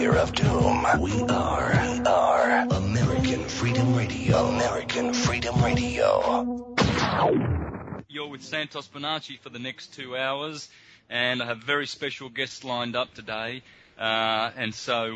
Spear of Doom. We are American Freedom Radio. American Freedom Radio. You're with Santos Bonacci for the next 2 hours, and I have very special guests lined up today. And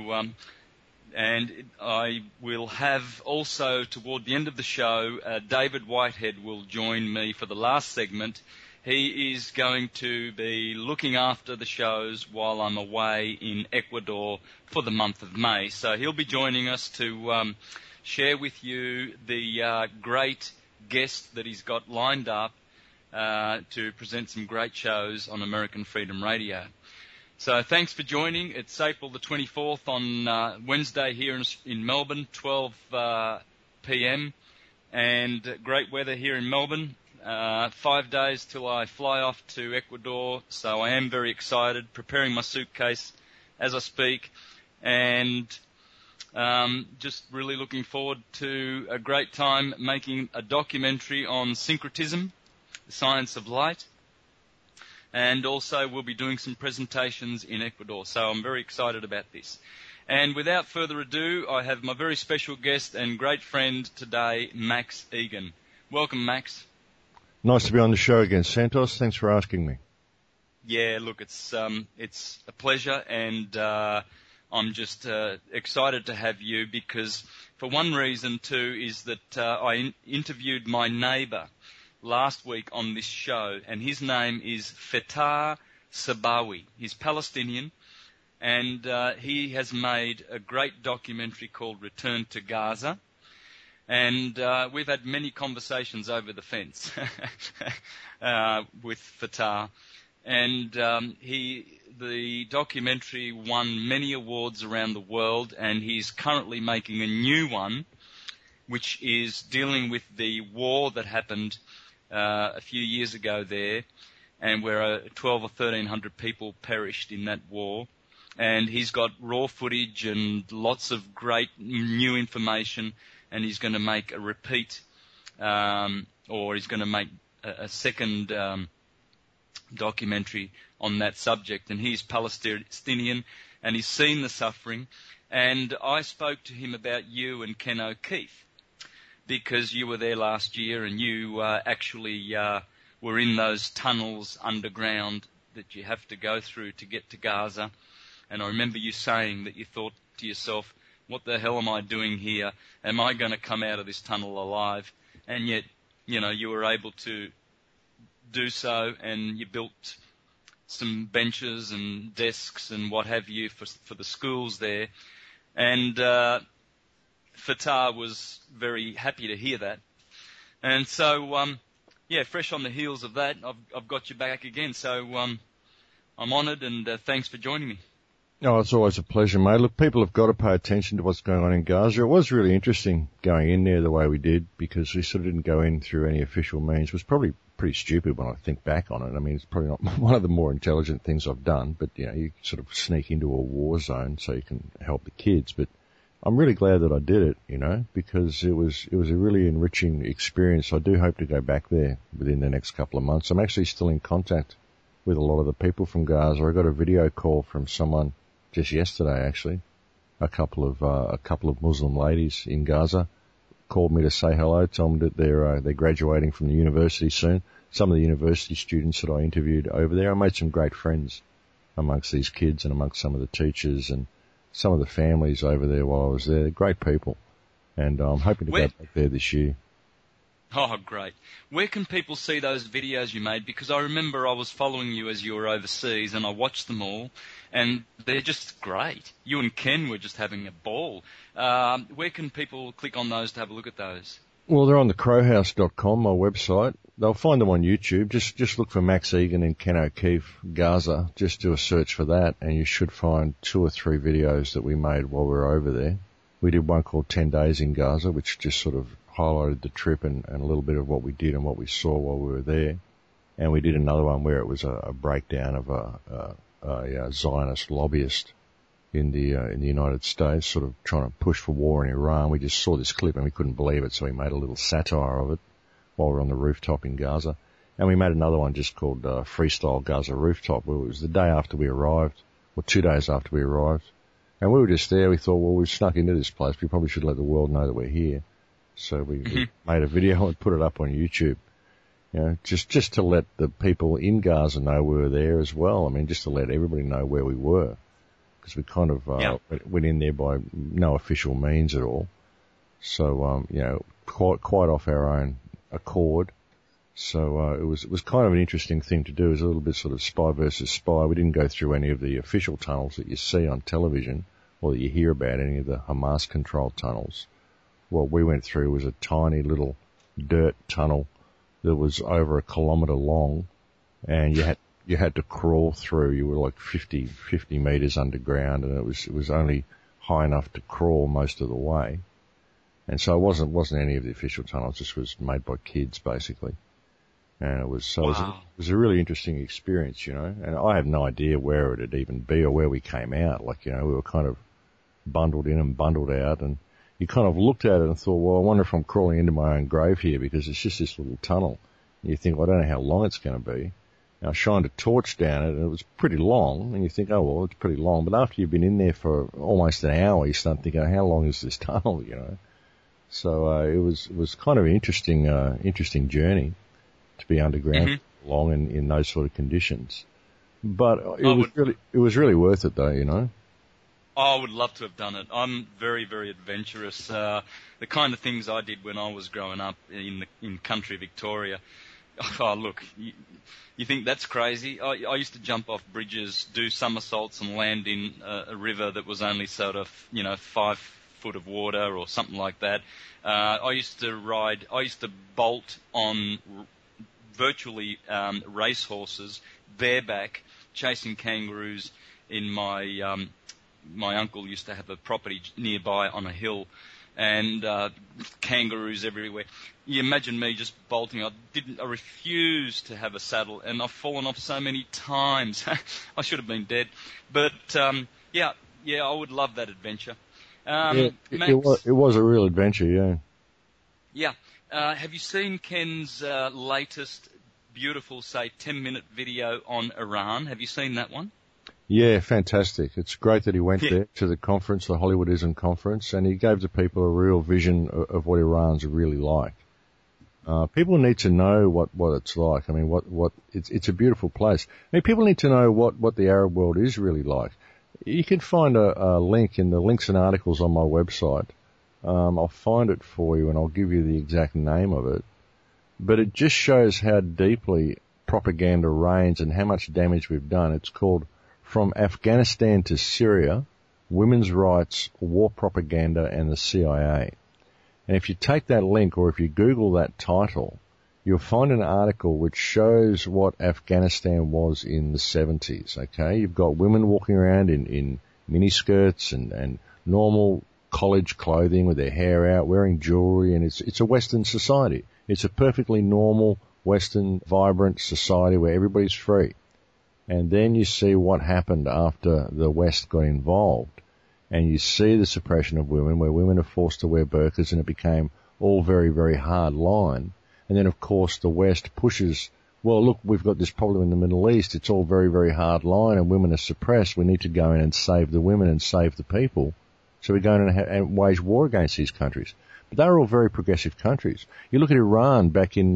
I will have also, toward the end of the show, David Whitehead will join me for the last segment. He is going to be looking after the shows while I'm away in Ecuador for the month of May. So he'll be joining us to share with you the great guest that he's got lined up to present some great shows on American Freedom Radio. So thanks for joining. It's April the 24th on Wednesday here in Melbourne, 12 p.m. and great weather here in Melbourne. 5 days till I fly off to Ecuador, so I am very excited, preparing my suitcase as I speak, and just really looking forward to a great time making a documentary on syncretism, the science of light, and also we'll be doing some presentations in Ecuador, so I'm very excited about this. And without further ado, I have my very special guest and great friend today, Max Egan. Welcome, Max. Nice to be on the show again, Santos. Thanks for asking me. Yeah, look, it's a pleasure, and I'm just excited to have you because, for one reason too, is that I interviewed my neighbour last week on this show, and his name is Fattah Sabawi. He's Palestinian, and he has made a great documentary called Return to Gaza. And we've had many conversations over the fence with Fattah. And the documentary won many awards around the world, and he's currently making a new one, which is dealing with the war that happened a few years ago there, and where 12 or 1,300 people perished in that war. And he's got raw footage and lots of great new information, and he's going to make a repeat, or he's going to make a second documentary on that subject. And he's Palestinian, and he's seen the suffering. And I spoke to him about you and Ken O'Keefe, because you were there last year, and you actually were in those tunnels underground that you have to go through to get to Gaza. And I remember you saying that you thought to yourself, what the hell am I doing here? Am I going to come out of this tunnel alive? And yet, you know, you were able to do so, and you built some benches and desks and what have you for the schools there. And Fattah was very happy to hear that. And so, fresh on the heels of that, I've got you back again. So I'm honoured, and thanks for joining me. Oh, it's always a pleasure, mate. Look, people have got to pay attention to what's going on in Gaza. It was really interesting going in there the way we did, because we sort of didn't go in through any official means. It was probably pretty stupid when I think back on it. I mean, it's probably not one of the more intelligent things I've done, but, you know, you sort of sneak into a war zone so you can help the kids. But I'm really glad that I did it, you know, because it was a really enriching experience. I do hope to go back there within the next couple of months. I'm actually still in contact with a lot of the people from Gaza. I got a video call from someone just yesterday, actually. A couple of Muslim ladies in Gaza called me to say hello, told me that they're graduating from the university soon. Some of the university students that I interviewed over there, I made some great friends amongst these kids and amongst some of the teachers and some of the families over there while I was there. They're great people, and I'm hoping to go back there this year. Oh, great. Where can people see those videos you made? Because I remember I was following you as you were overseas, and I watched them all, and they're just great. You and Ken were just having a ball. Where can people click on those to have a look at those? Well, they're on the crowhouse.com, my website. They'll find them on YouTube. Just look for Max Egan and Ken O'Keefe, Gaza. Just do a search for that, and you should find 2 or 3 videos that we made while we were over there. We did one called 10 Days in Gaza, which just sort of highlighted the trip and a little bit of what we did and what we saw while we were there. And we did another one where it was a breakdown of a Zionist lobbyist in the United States, sort of trying to push for war in Iran. We just saw this clip and we couldn't believe it, so we made a little satire of it while we were on the rooftop in Gaza. And we made another one just called Freestyle Gaza Rooftop, where it was the day after we arrived, or 2 days after we arrived, And we were just there. We thought, well, we've snuck into this place. We probably should let the world know that we're here. So we made a video and put it up on YouTube. You know, just to let the people in Gaza know we were there as well. I mean, just to let everybody know where we were. Because we kind of went in there by no official means at all. So, you know, quite off our own accord. So it was kind of an interesting thing to do. It was a little bit sort of spy versus spy. We didn't go through any of the official tunnels that you see on television or that you hear about, any of the Hamas-controlled tunnels. What we went through was a tiny little dirt tunnel that was over 1 kilometre long, and you had to crawl through. You were like 50 metres underground, and it was only high enough to crawl most of the way. And so it wasn't any of the official tunnels. This was made by kids, basically. And it was a really interesting experience, you know. And I had no idea where it'd even be or where we came out. Like, you know, we were kind of bundled in and bundled out, and you kind of looked at it and thought, well, I wonder if I'm crawling into my own grave here, because it's just this little tunnel. And you think, well, I don't know how long it's going to be. And I shined a torch down it, and it was pretty long. And you think, oh, well, it's pretty long. But after you've been in there for almost an hour, you start thinking, how long is this tunnel, you know? So it was kind of an interesting journey to be underground long in those sort of conditions. But it was really worth it, though, you know. I would love to have done it. I'm very, very adventurous. The kind of things I did when I was growing up in country Victoria. Oh, look, you think that's crazy? I used to jump off bridges, do somersaults, and land in a river that was only sort of, 5 foot of water or something like that. I used to bolt on virtually racehorses, bareback, chasing kangaroos in my uncle used to have a property nearby on a hill, and kangaroos everywhere. You imagine me just bolting. I refused to have a saddle, and I've fallen off so many times. I should have been dead. But yeah, I would love that adventure. Max, it was a real adventure, yeah. Yeah. Have you seen Ken's latest beautiful, say, 10-minute video on Iran? Have you seen that one? Yeah, fantastic. It's great that he went there to the conference, the Hollywoodism conference, and he gave the people a real vision of what Iran's really like. People need to know what it's like. I mean, it's a beautiful place. I mean, people need to know what the Arab world is really like. You can find a link in the links and articles on my website. I'll find it for you and I'll give you the exact name of it. But it just shows how deeply propaganda reigns and how much damage we've done. It's called From Afghanistan to Syria, Women's Rights, War Propaganda and the CIA. And if you take that link or if you Google that title, you'll find an article which shows what Afghanistan was in the 70s, okay? You've got women walking around in miniskirts and normal college clothing with their hair out, wearing jewelry, and it's a Western society. It's a perfectly normal, Western, vibrant society where everybody's free. And then you see what happened after the West got involved. And you see the suppression of women, where women are forced to wear burqas, and it became all very, very hard line. And then, of course, the West pushes, well, look, we've got this problem in the Middle East. It's all very, very hard line, and women are suppressed. We need to go in and save the women and save the people. So we go in and wage war against these countries. But they're all very progressive countries. You look at Iran back in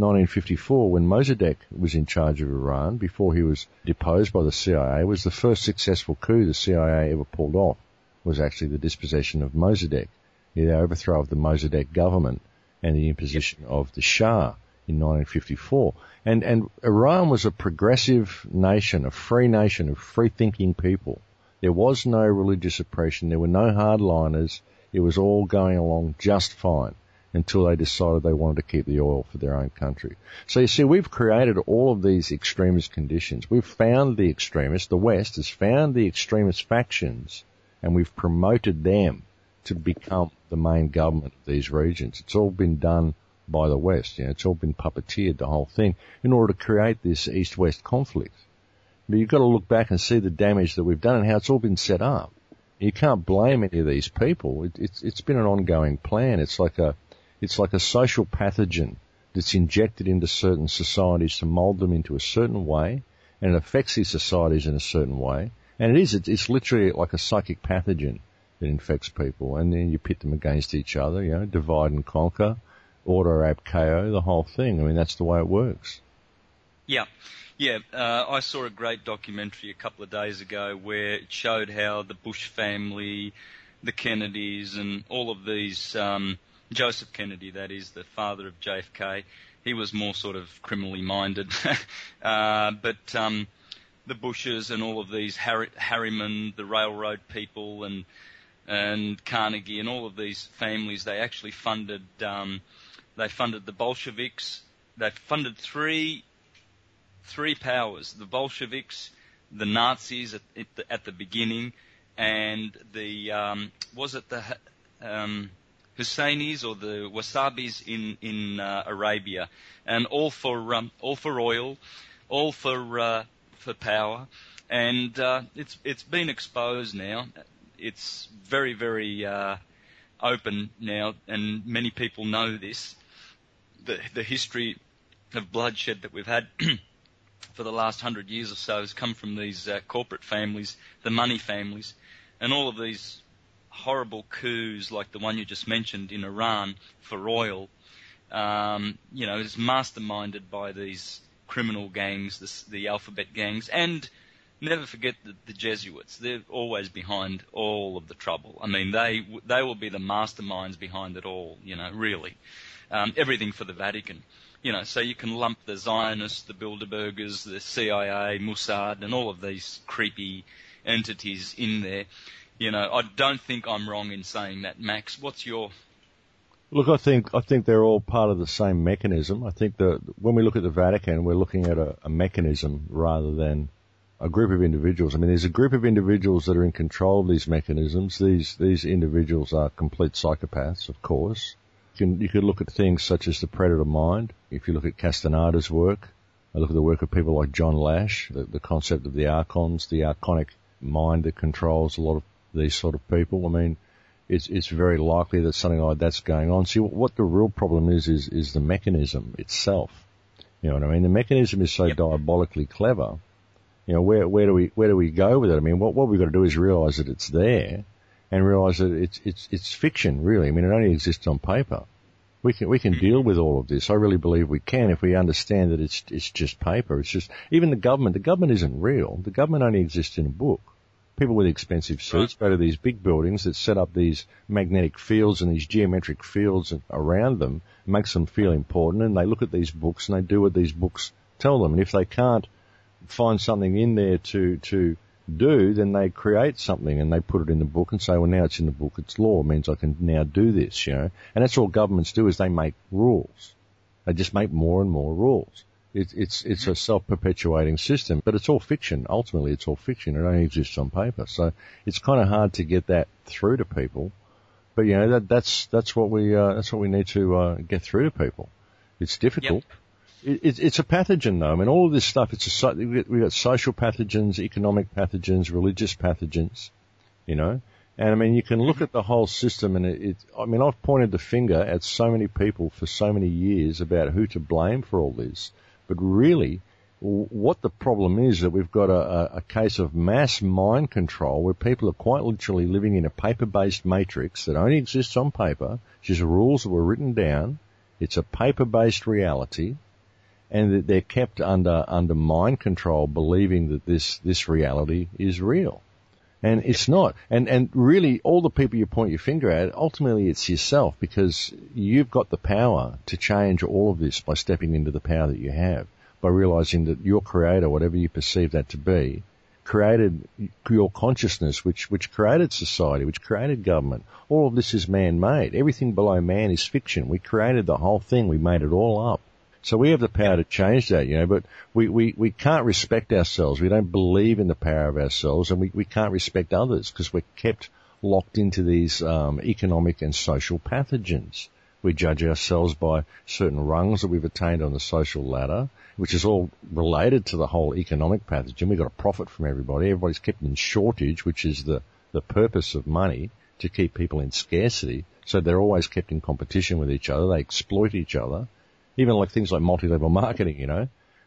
1954 when Mossadegh was in charge of Iran, before he was deposed by the CIA. It was the first successful coup the CIA ever pulled off, was actually the dispossession of Mossadegh, the overthrow of the Mossadegh government and the imposition of the Shah in 1954. And Iran was a progressive nation, a free-thinking people. There was no religious oppression. There were no hardliners. It was all going along just fine until they decided they wanted to keep the oil for their own country. So you see, we've created all of these extremist conditions. We've found the extremists. The West has found the extremist factions, and we've promoted them to become the main government of these regions. It's all been done by the West. It's all been puppeteered, the whole thing, in order to create this East-West conflict. But you've got to look back and see the damage that we've done and how it's all been set up. You can't blame any of these people. It's been an ongoing plan. It's like a social pathogen that's injected into certain societies to mold them into a certain way, and it affects these societies in a certain way. And it's literally like a psychic pathogen that infects people, and then you pit them against each other, divide and conquer, order ab KO, the whole thing. I mean, that's the way it works. Yeah. I saw a great documentary a couple of days ago where it showed how the Bush family, the Kennedys, and all of these, Joseph Kennedy, that is, the father of JFK, he was more sort of criminally minded, but the Bushes and all of these Harriman, the railroad people, and Carnegie, and all of these families, they actually funded the Bolsheviks. They funded three powers: the Bolsheviks, the Nazis at the beginning, and the Husseinis or the Wasabis in Arabia, and all for oil, all for power, and it's been exposed now. It's very, very open now, and many people know this. The history of bloodshed that we've had for the last 100 years or so has come from these corporate families, the money families, and all of these horrible coups like the one you just mentioned in Iran for oil, is masterminded by these criminal gangs, the alphabet gangs, and never forget the Jesuits. They're always behind all of the trouble. I mean, they will be the masterminds behind it all, really. Everything for the Vatican. So you can lump the Zionists, the Bilderbergers, the CIA, Mossad, and all of these creepy entities in there. I don't think I'm wrong in saying that. Max, what's your... Look, I think they're all part of the same mechanism. I think that when we look at the Vatican, we're looking at a mechanism rather than a group of individuals. I mean, there's a group of individuals that are in control of these mechanisms. These individuals are complete psychopaths, of course. You could look at things such as the predator mind. If you look at Castaneda's work, I look at the work of people like John Lash, the concept of the archons, the archonic mind that controls a lot of these sort of people. I mean, it's very likely that something like that's going on. See, what the real problem is the mechanism itself. You know what I mean? The mechanism is so diabolically clever. Where do we go with it? I mean, what we've got to do is realize that it's there, and realize that it's fiction, really. I mean, it only exists on paper. We can deal with all of this. I really believe we can if we understand that it's just paper. It's just, even the government isn't real. The government only exists in a book. People with expensive suits go to these big buildings that set up these magnetic fields and these geometric fields around them, makes them feel important, and they look at these books and they do what these books tell them. And if they can't find something in there to do, then they create something and they put it in the book and say, well, now it's in the book, it's law, it means I can now do this, And that's all governments do, is they make rules. They just make more and more rules. It's a self-perpetuating system, but it's all fiction. Ultimately, it's all fiction. It only exists on paper. So it's kind of hard to get that through to people. But that's what we need to get through to people. It's difficult. Yep. It's a pathogen, though. I mean, all of this stuff. We've got social pathogens, economic pathogens, religious pathogens. And I mean, you can look at the whole system, and I've pointed the finger at so many people for so many years about who to blame for all this. But really, what the problem is that we've got a case of mass mind control where people are quite literally living in a paper-based matrix that only exists on paper, just rules that were written down. It's a paper-based reality, and that they're kept under mind control, believing that this reality is real. And it's not. And really, all the people you point your finger at, ultimately it's yourself, because you've got the power to change all of this by stepping into the power that you have, by realizing that your creator, whatever you perceive that to be, created your consciousness, which created society, which created government. All of this is man-made. Everything below man is fiction. We created the whole thing. We made it all up. So we have the power to change that, but we can't respect ourselves. We don't believe in the power of ourselves, and we can't respect others because we're kept locked into these economic and social pathogens. We judge ourselves by certain rungs that we've attained on the social ladder, which is all related to the whole economic pathogen. We've got to profit from everybody. Everybody's kept in shortage, which is the purpose of money, to keep people in scarcity. So they're always kept in competition with each other. They exploit each other. Even like things like multi-level marketing,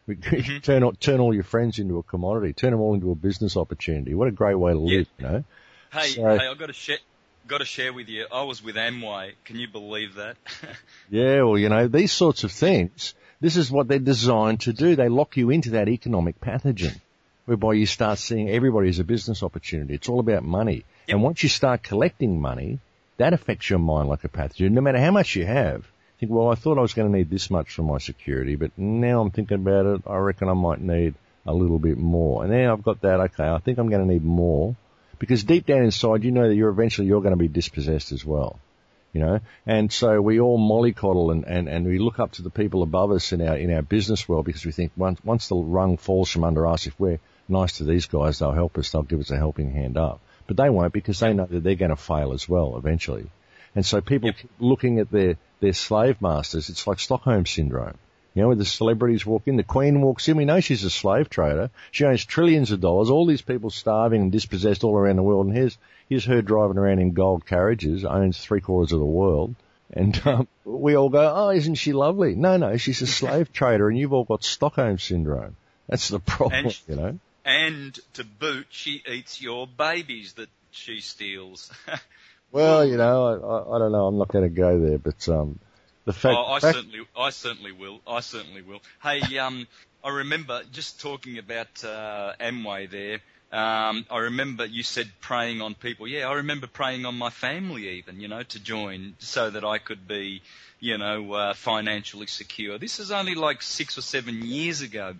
Turn all your friends into a commodity. Turn them all into a business opportunity. What a great way to live, you know. Hey, I've got to share with you. I was with Amway. Can you believe that? Yeah, well, you know, these sorts of things, this is what they're designed to do. They lock you into that economic pathogen, whereby you start seeing everybody as a business opportunity. It's all about money. Yep. And once you start collecting money, that affects your mind like a pathogen. No matter how much you have, think, well, I thought I was going to need this much for my security, but now I'm thinking about it, I reckon I might need a little bit more. And now I've got that, okay, I think I'm going to need more. Because deep down inside, you know that you're going to be dispossessed as well. You know? And so we all mollycoddle and we look up to the people above us in our business world because we think once the rung falls from under us, if we're nice to these guys, they'll help us, they'll give us a helping hand up. But they won't because they know that they're going to fail as well eventually. And so people keep looking at their slave masters. It's like Stockholm Syndrome. You know, where the celebrities walk in, the Queen walks in, we know she's a slave trader. She owns trillions of dollars, all these people starving and dispossessed all around the world, and here's her driving around in gold carriages, owns 3/4 of the world. And we all go, oh, isn't she lovely? No, she's a slave trader, and you've all got Stockholm Syndrome. That's the problem, you know. And to boot, she eats your babies that she steals. Well, you know, I don't know. I'm not going to go there, but the fact. Oh, I certainly will. Hey, I remember just talking about Amway there. I remember you said preying on people. Yeah, I remember preying on my family even, you know, to join so that I could be, you know, financially secure. This is only like 6 or 7 years ago,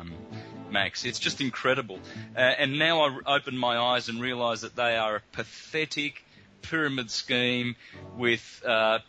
Max. It's just incredible. And now I open my eyes and realise that they are a pathetic pyramid scheme with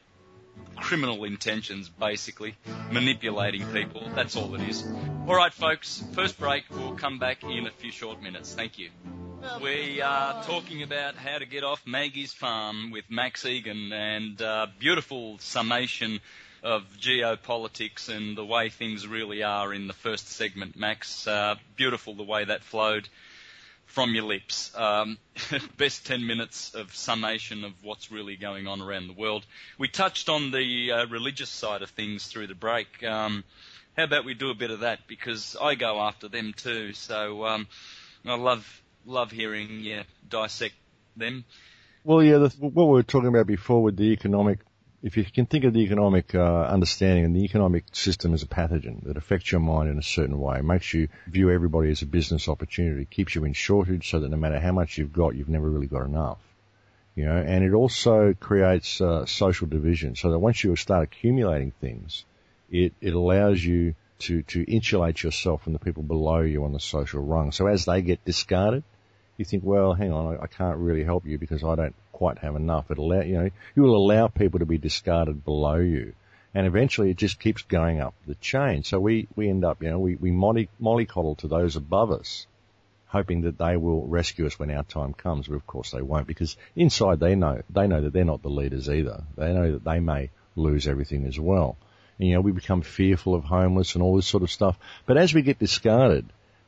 criminal intentions, basically, manipulating people. That's all it is. All right, folks, first break. We'll come back in a few short minutes. Thank you. We are talking about how to get off Maggie's farm with Max Egan and beautiful summation of geopolitics and the way things really are in the first segment, Max. Beautiful the way that flowed from your lips. Best 10 minutes of summation of what's really going on around the world. We touched on the religious side of things through the break. How about we do a bit of that? Because I go after them too. So I love hearing you dissect them. Well, yeah, what we were talking about before with the economic, if you can think of the economic understanding and the economic system as a pathogen that affects your mind in a certain way, makes you view everybody as a business opportunity, keeps you in shortage so that no matter how much you've got, you've never really got enough. You know, and it also creates social division so that once you start accumulating things, it allows you to insulate yourself from the people below you on the social rung. So as they get discarded, you think, well, hang on, I can't really help you because I don't quite have enough. You will allow people to be discarded below you. And eventually it just keeps going up the chain. So we end up, you know, we mollycoddle to those above us, hoping that they will rescue us when our time comes. But of course they won't, because inside they know that they're not the leaders either. They know that they may lose everything as well. And, you know, we become fearful of homeless and all this sort of stuff. But as we get discarded,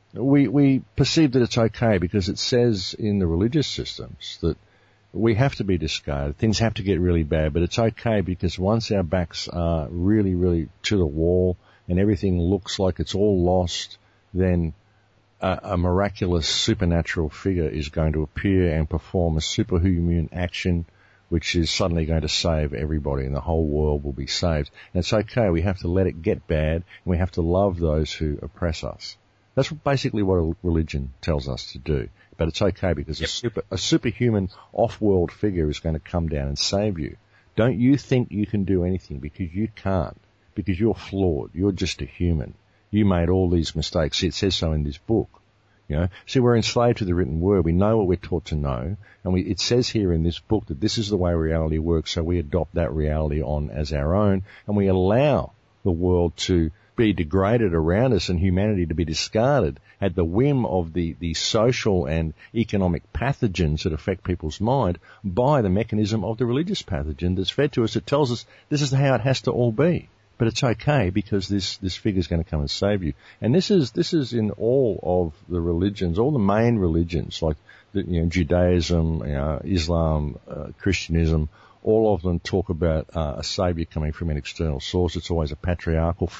we perceive that it's okay because it says in the religious systems that we have to be discarded. Things have to get really bad, but it's okay because once our backs are really, really to the wall and everything looks like it's all lost, then a miraculous supernatural figure is going to appear and perform a superhuman action which is suddenly going to save everybody and the whole world will be saved. And it's okay. We have to let it get bad and we have to love those who oppress us. That's basically what a religion tells us to do. But it's okay because a superhuman off-world figure is going to come down and save you. Don't you think you can do anything because you can't, because you're flawed. You're just a human. You made all these mistakes. It says so in this book. You know, see, we're enslaved to the written word. We know what we're taught to know, and it says here in this book that this is the way reality works. So we adopt that reality on as our own, and we allow the world to be degraded around us and humanity to be discarded at the whim of the social and economic pathogens that affect people's mind by the mechanism of the religious pathogen that's fed to us. It tells us this is how it has to all be. But it's okay because this figure's going to come and save you. And this is in all of the religions, all the main religions, like Judaism, Islam, Christianism. All of them talk about a savior coming from an external source. It's always a patriarchal figure.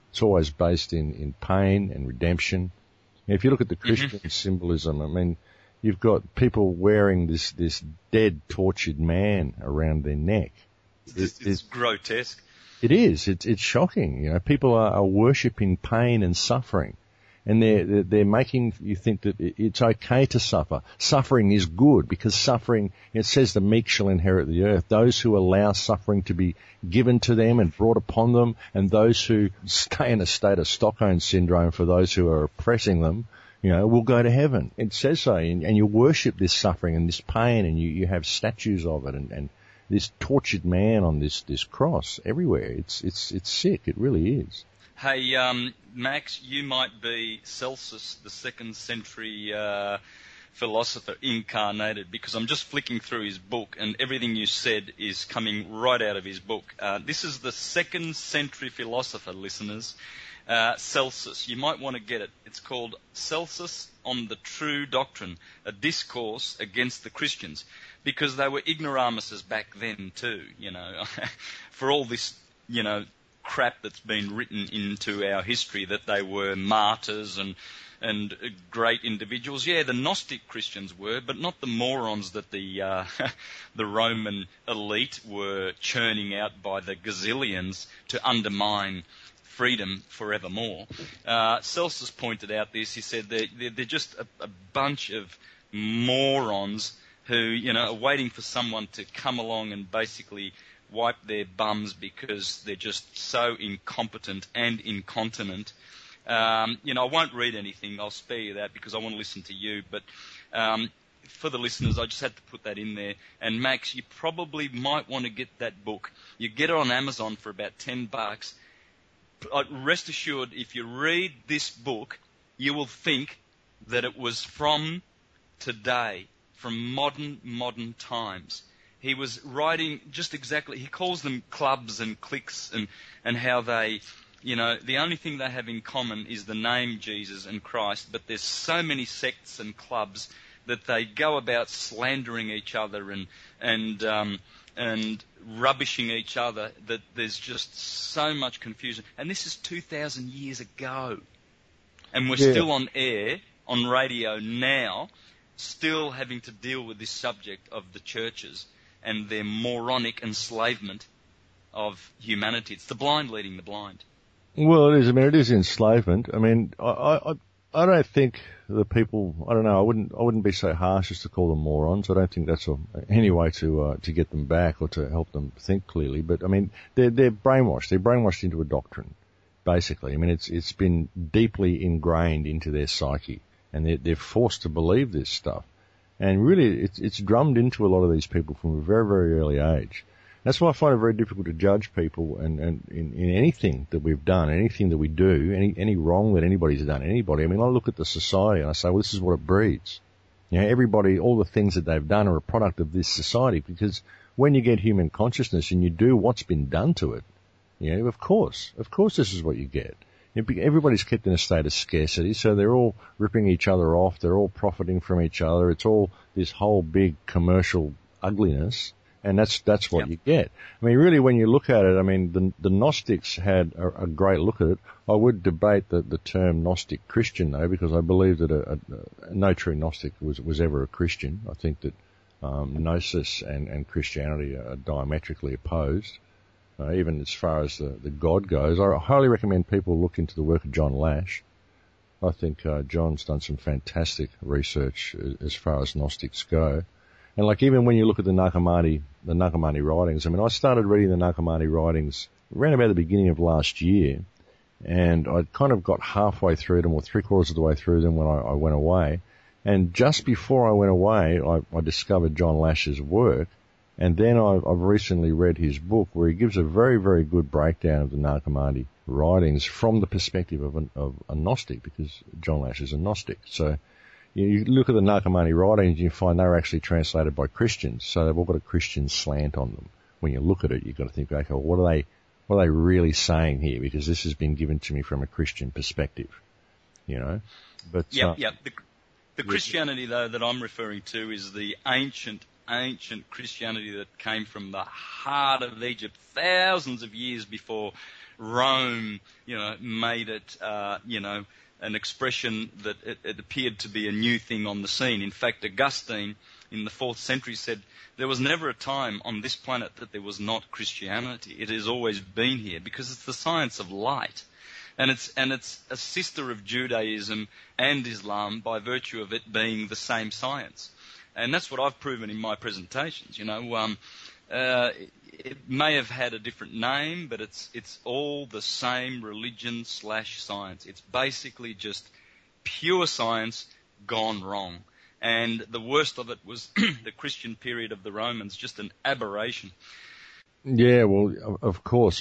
It's always based in pain and redemption. If you look at the Christian symbolism, I mean, you've got people wearing this dead, tortured man around their neck. It's grotesque. It is. It's shocking. You know, people are worshipping pain and suffering, and they're making you think that it's okay to suffer. Suffering is good because suffering, it says the meek shall inherit the earth. Those who allow suffering to be given to them and brought upon them, and those who stay in a state of Stockholm syndrome for those who are oppressing them, you know, will go to heaven. It says so, and you worship this suffering and this pain, and you have statues of it, and this tortured man on this cross everywhere. It's sick. It really is. Hey, Max, you might be Celsus, the 2nd century philosopher incarnated, because I'm just flicking through his book, and everything you said is coming right out of his book. This is the 2nd century philosopher, listeners, Celsus. You might want to get it. It's called Celsus on the True Doctrine, a Discourse Against the Christians, because they were ignoramuses back then too, you know, for all this, you know, crap that's been written into our history that they were martyrs and great individuals. Yeah, the Gnostic Christians were, but not the morons that the Roman elite were churning out by the gazillions to undermine freedom forevermore. Celsus pointed out this. He said they're just a bunch of morons who, you know, are waiting for someone to come along and basically wipe their bums because they're just so incompetent and incontinent. You know, I won't read anything. I'll spare you that because I want to listen to you. But for the listeners, I just had to put that in there. And Max, you probably might want to get that book. You get it on Amazon for about $10. Rest assured, if you read this book, you will think that it was from today, from modern times. He was writing just exactly, he calls them clubs and cliques and how they, you know, the only thing they have in common is the name Jesus and Christ, but there's so many sects and clubs that they go about slandering each other and rubbishing each other that there's just so much confusion. And this is 2,000 years ago. And we're still on air, on radio now, still having to deal with this subject of the churches and their moronic enslavement of humanity. It's the blind leading the blind. Well, it is. I mean, it is enslavement. I mean, I don't think the people. I don't know. I wouldn't be so harsh as to call them morons. I don't think that's any way to get them back or to help them think clearly. But I mean, they're brainwashed. They're brainwashed into a doctrine, basically. I mean, it's been deeply ingrained into their psyche, and they're forced to believe this stuff. And really, it's drummed into a lot of these people from a very, very early age. That's why I find it very difficult to judge people and in anything that we've done, anything that we do, any wrong that anybody's done, anybody. I mean, I look at the society and I say, well, this is what it breeds. You know, everybody, all the things that they've done are a product of this society, because when you get human consciousness and you do what's been done to it, you know, of course this is what you get. Everybody's kept in a state of scarcity, so they're all ripping each other off, they're all profiting from each other. It's all this whole big commercial ugliness, and that's what you get. I mean, really, when you look at it, I mean, the Gnostics had a great look at it. I would debate the term Gnostic Christian, though, because I believe that no true Gnostic was ever a Christian. I think that Gnosis and Christianity are diametrically opposed. Even as far as the God goes, I highly recommend people look into the work of John Lash. I think John's done some fantastic research as far as Gnostics go. And like even when you look at the Nag Hammadi writings, I mean, I started reading the Nag Hammadi writings around about the beginning of last year, and I kind of got halfway through them or 3/4 of the way through them when I went away. And just before I went away, I discovered John Lash's work. And then I've recently read his book where he gives a very, very good breakdown of the Nag Hammadi writings from the perspective of a Gnostic, because John Lash is a Gnostic. So you look at the Nag Hammadi writings and you find they're actually translated by Christians. So they've all got a Christian slant on them. When you look at it, you've got to think, okay, well, what are they really saying here? Because this has been given to me from a Christian perspective, you know. But The Christianity, though, that I'm referring to is the ancient ancient Christianity that came from the heart of Egypt thousands of years before Rome, made it, an expression that it appeared to be a new thing on the scene. In fact, Augustine in the 4th century said there was never a time on this planet that there was not Christianity. It has always been here because it's the science of light. And it's a sister of Judaism and Islam by virtue of it being the same science. And that's what I've proven in my presentations. It may have had a different name, but it's all the same religion/science. It's basically just pure science gone wrong. And the worst of it was the Christian period of the Romans, just an aberration. Yeah, well, of course.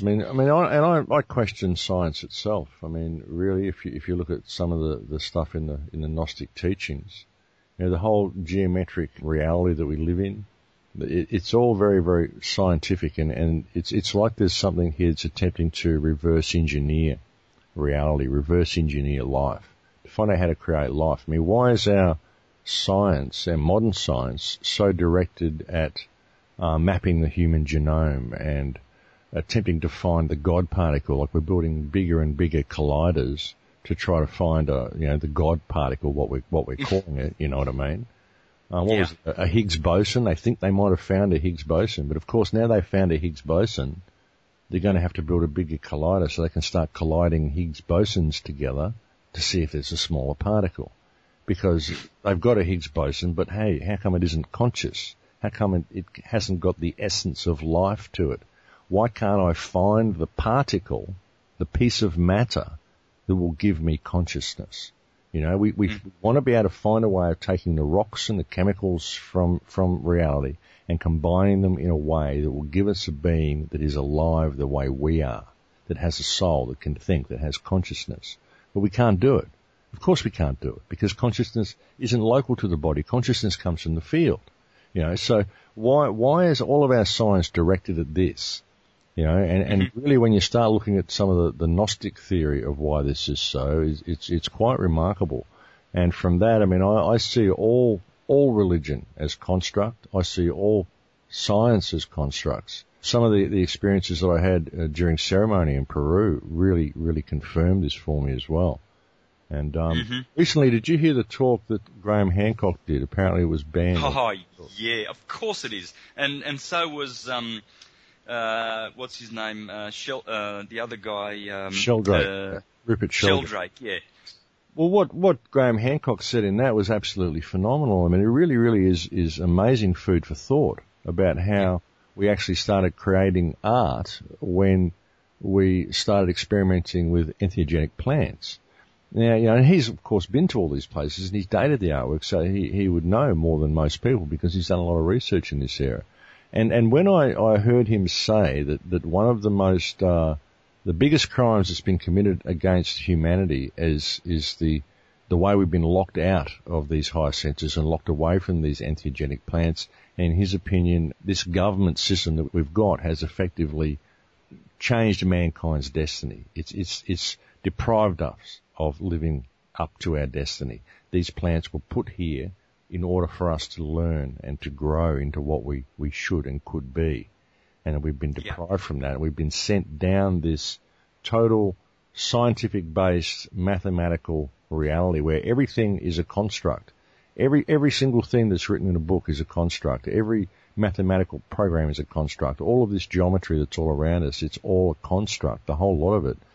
I question science itself. I mean, really, if you look at some of the stuff in the Gnostic teachings, the whole geometric reality that we live in, it's all very, very scientific, and it's like there's something here that's attempting to reverse engineer reality, reverse engineer life, to find out how to create life. I mean, why is our science, our modern science, so directed at mapping the human genome and attempting to find the God particle? Like, we're building bigger and bigger colliders to try to find the God particle, what we're calling it. You know what I mean? Was it? A Higgs boson? They think they might have found a Higgs boson, but of course now they've found a Higgs boson, they're going to have to build a bigger collider so they can start colliding Higgs bosons together to see if there's a smaller particle. Because they've got a Higgs boson, but hey, how come it isn't conscious? How come it hasn't got the essence of life to it? Why can't I find the particle, the piece of matter that will give me consciousness? We want to be able to find a way of taking the rocks and the chemicals from reality and combining them in a way that will give us a being that is alive the way we are, that has a soul, that can think, that has consciousness. But we can't do it. Of course we can't do it, because consciousness isn't local to the body. Consciousness comes from the field. So why is all of our science directed at this? And really, when you start looking at some of the Gnostic theory of why this is so, it's quite remarkable. And from that, I see all religion as construct. I see all science as constructs. Some of the experiences that I had during ceremony in Peru really, really confirmed this for me as well. And recently, did you hear the talk that Graham Hancock did? Apparently it was banned. Oh, yeah, of course it is. And so was what's his name? The other guy. Sheldrake. Rupert Sheldrake. Sheldrake, yeah. Well, what Graham Hancock said in that was absolutely phenomenal. I mean, it really, really is amazing food for thought about how we actually started creating art when we started experimenting with entheogenic plants. Now, and he's of course been to all these places and he's dated the artwork, so he would know more than most people because he's done a lot of research in this area. And when I heard him say that one of the most, the biggest crimes that's been committed against humanity is the way we've been locked out of these higher senses and locked away from these entheogenic plants. And in his opinion, this government system that we've got has effectively changed mankind's destiny. It's deprived us of living up to our destiny. These plants were put here in order for us to learn and to grow into what we should and could be. And we've been deprived from that. We've been sent down this total scientific-based mathematical reality where everything is a construct. Every single thing that's written in a book is a construct. Every mathematical program is a construct. All of this geometry that's all around us, it's all a construct, the whole lot of it.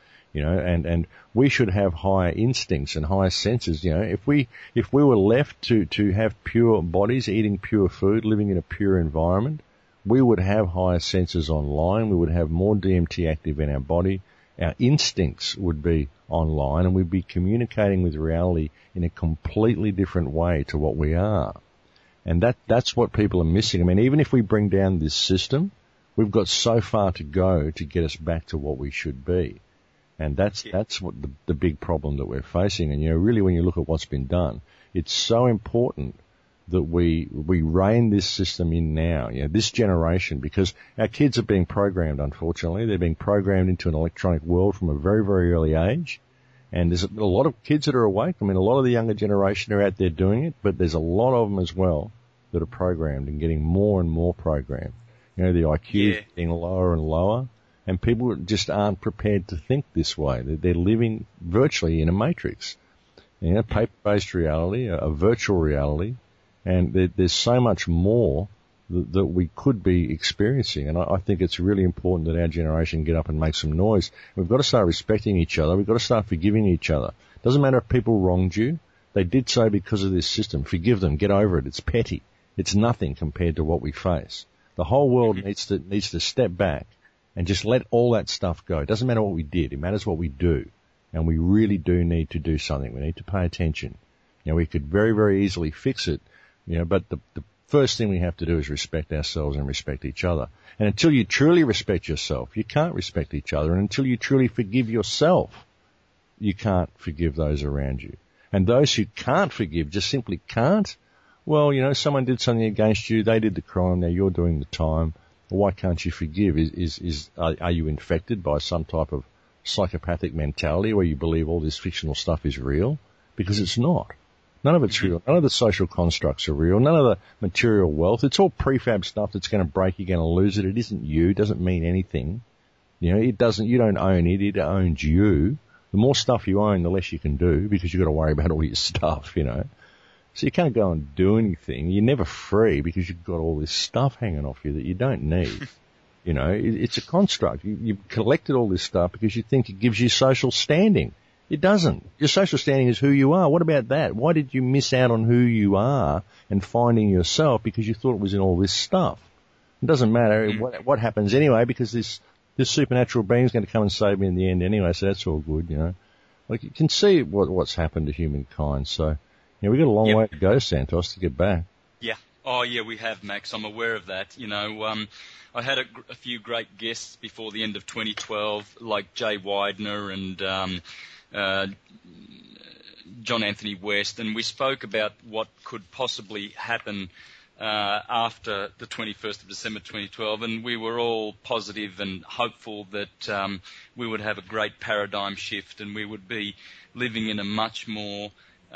And we should have higher instincts and higher senses. If we were left to have pure bodies, eating pure food, living in a pure environment, we would have higher senses online. We would have more DMT active in our body. Our instincts would be online, and we'd be communicating with reality in a completely different way to what we are. And that's what people are missing. Even if we bring down this system, we've got so far to go to get us back to what we should be. And that's what the big problem that we're facing. And, really when you look at what's been done, it's so important that we rein this system in now, this generation, because our kids are being programmed, unfortunately. They're being programmed into an electronic world from a very, very early age. And there's a lot of kids that are awake. A lot of the younger generation are out there doing it, but there's a lot of them as well that are programmed and getting more and more programmed. You know, the IQ is getting lower and lower, and people just aren't prepared to think this way. They're living virtually in a matrix. You know, paper-based reality, a virtual reality, and there's so much more that we could be experiencing. And I think it's really important that our generation get up and make some noise. We've got to start respecting each other. We've got to start forgiving each other. Doesn't matter if people wronged you. They did so because of this system. Forgive them. Get over it. It's petty. It's nothing compared to what we face. The whole world needs to step back and just let all that stuff go. It doesn't matter what we did. It matters what we do. And we really do need to do something. We need to pay attention. You know, we could very, very easily fix it, you know, but the first thing we have to do is respect ourselves and respect each other. And until you truly respect yourself, you can't respect each other. And until you truly forgive yourself, you can't forgive those around you. And those who can't forgive just simply can't. Well, you know, someone did something against you. They did the crime. Now you're doing the time. Why can't you forgive? Are you infected by some type of psychopathic mentality where you believe all this fictional stuff is real? Because it's not. None of it's real. None of the social constructs are real. None of the material wealth. It's all prefab stuff that's going to break. You're going to lose it. It isn't you. It doesn't mean anything. You know, you don't own it. It owns you. The more stuff you own, the less you can do because you've got to worry about all your stuff, you know. So you can't go and do anything. You're never free because you've got all this stuff hanging off you that you don't need. You know, it's a construct. You've collected all this stuff because you think it gives you social standing. It doesn't. Your social standing is who you are. What about that? Why did you miss out on who you are and finding yourself because you thought it was in all this stuff? It doesn't matter what happens anyway because this supernatural being is going to come and save me in the end anyway, so that's all good, you know. Like, you can see what's happened to humankind, so, you know, we've got a long way to go, Santos, to get back. Yeah. Oh, yeah, we have, Max. I'm aware of that. You know, I had a few great guests before the end of 2012, like Jay Widener and John Anthony West, and we spoke about what could possibly happen after the 21st of December 2012, and we were all positive and hopeful that we would have a great paradigm shift and we would be living in a much more,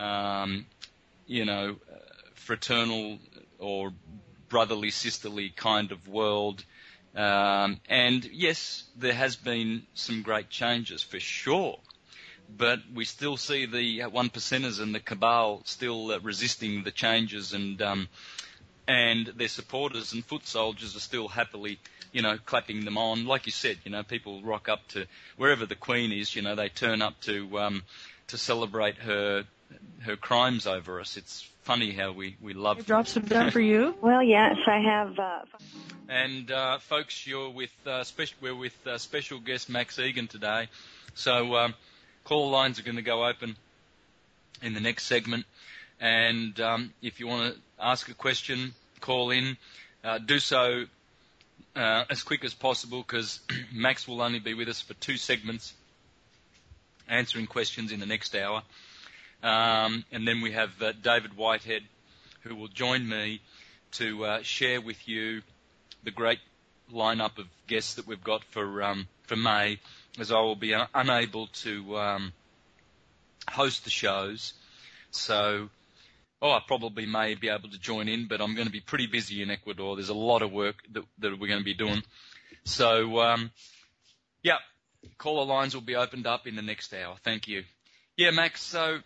fraternal or brotherly, sisterly kind of world. And yes, there has been some great changes for sure. But we still see the one percenters and the cabal still resisting the changes, and their supporters and foot soldiers are still happily, you know, clapping them on. Like you said, you know, people rock up to wherever the Queen is. You know, they turn up to celebrate her crimes over us. It's funny how we love. I dropped some down for you. Well, yes, I have. And folks, we're with special guest Max Egan today. So. Call lines are going to go open in the next segment, and if you want to ask a question, call in. Do so as quick as possible because Max will only be with us for 2 segments, answering questions in the next hour. And then we have David Whitehead, who will join me to share with you the great lineup of guests that we've got for May, as I will be unable to host the shows. So, I probably may be able to join in, but I'm going to be pretty busy in Ecuador. There's a lot of work that we're going to be doing. So, caller lines will be opened up in the next hour. Thank you. Yeah, Max, so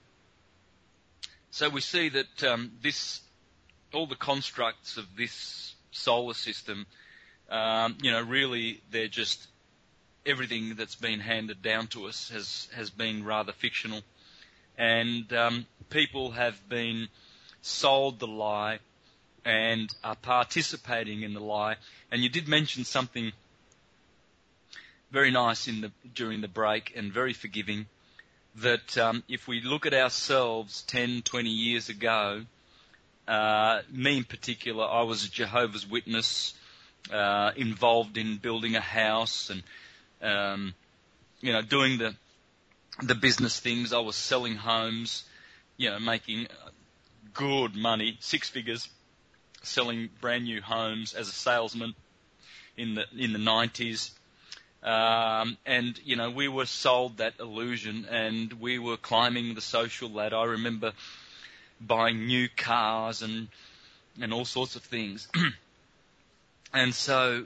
we see that all the constructs of this solar system, really they're just everything that's been handed down to us has been rather fictional, and people have been sold the lie and are participating in the lie. And you did mention something very nice during the break and very forgiving, that if we look at ourselves 10, 20 years ago, me in particular, I was a Jehovah's Witness, involved in building a house and doing the business things. I was selling homes, making good money, 6 figures, selling brand new homes as a salesman in the 90s. We were sold that illusion, and we were climbing the social ladder. I remember buying new cars and, and all sorts of things. And so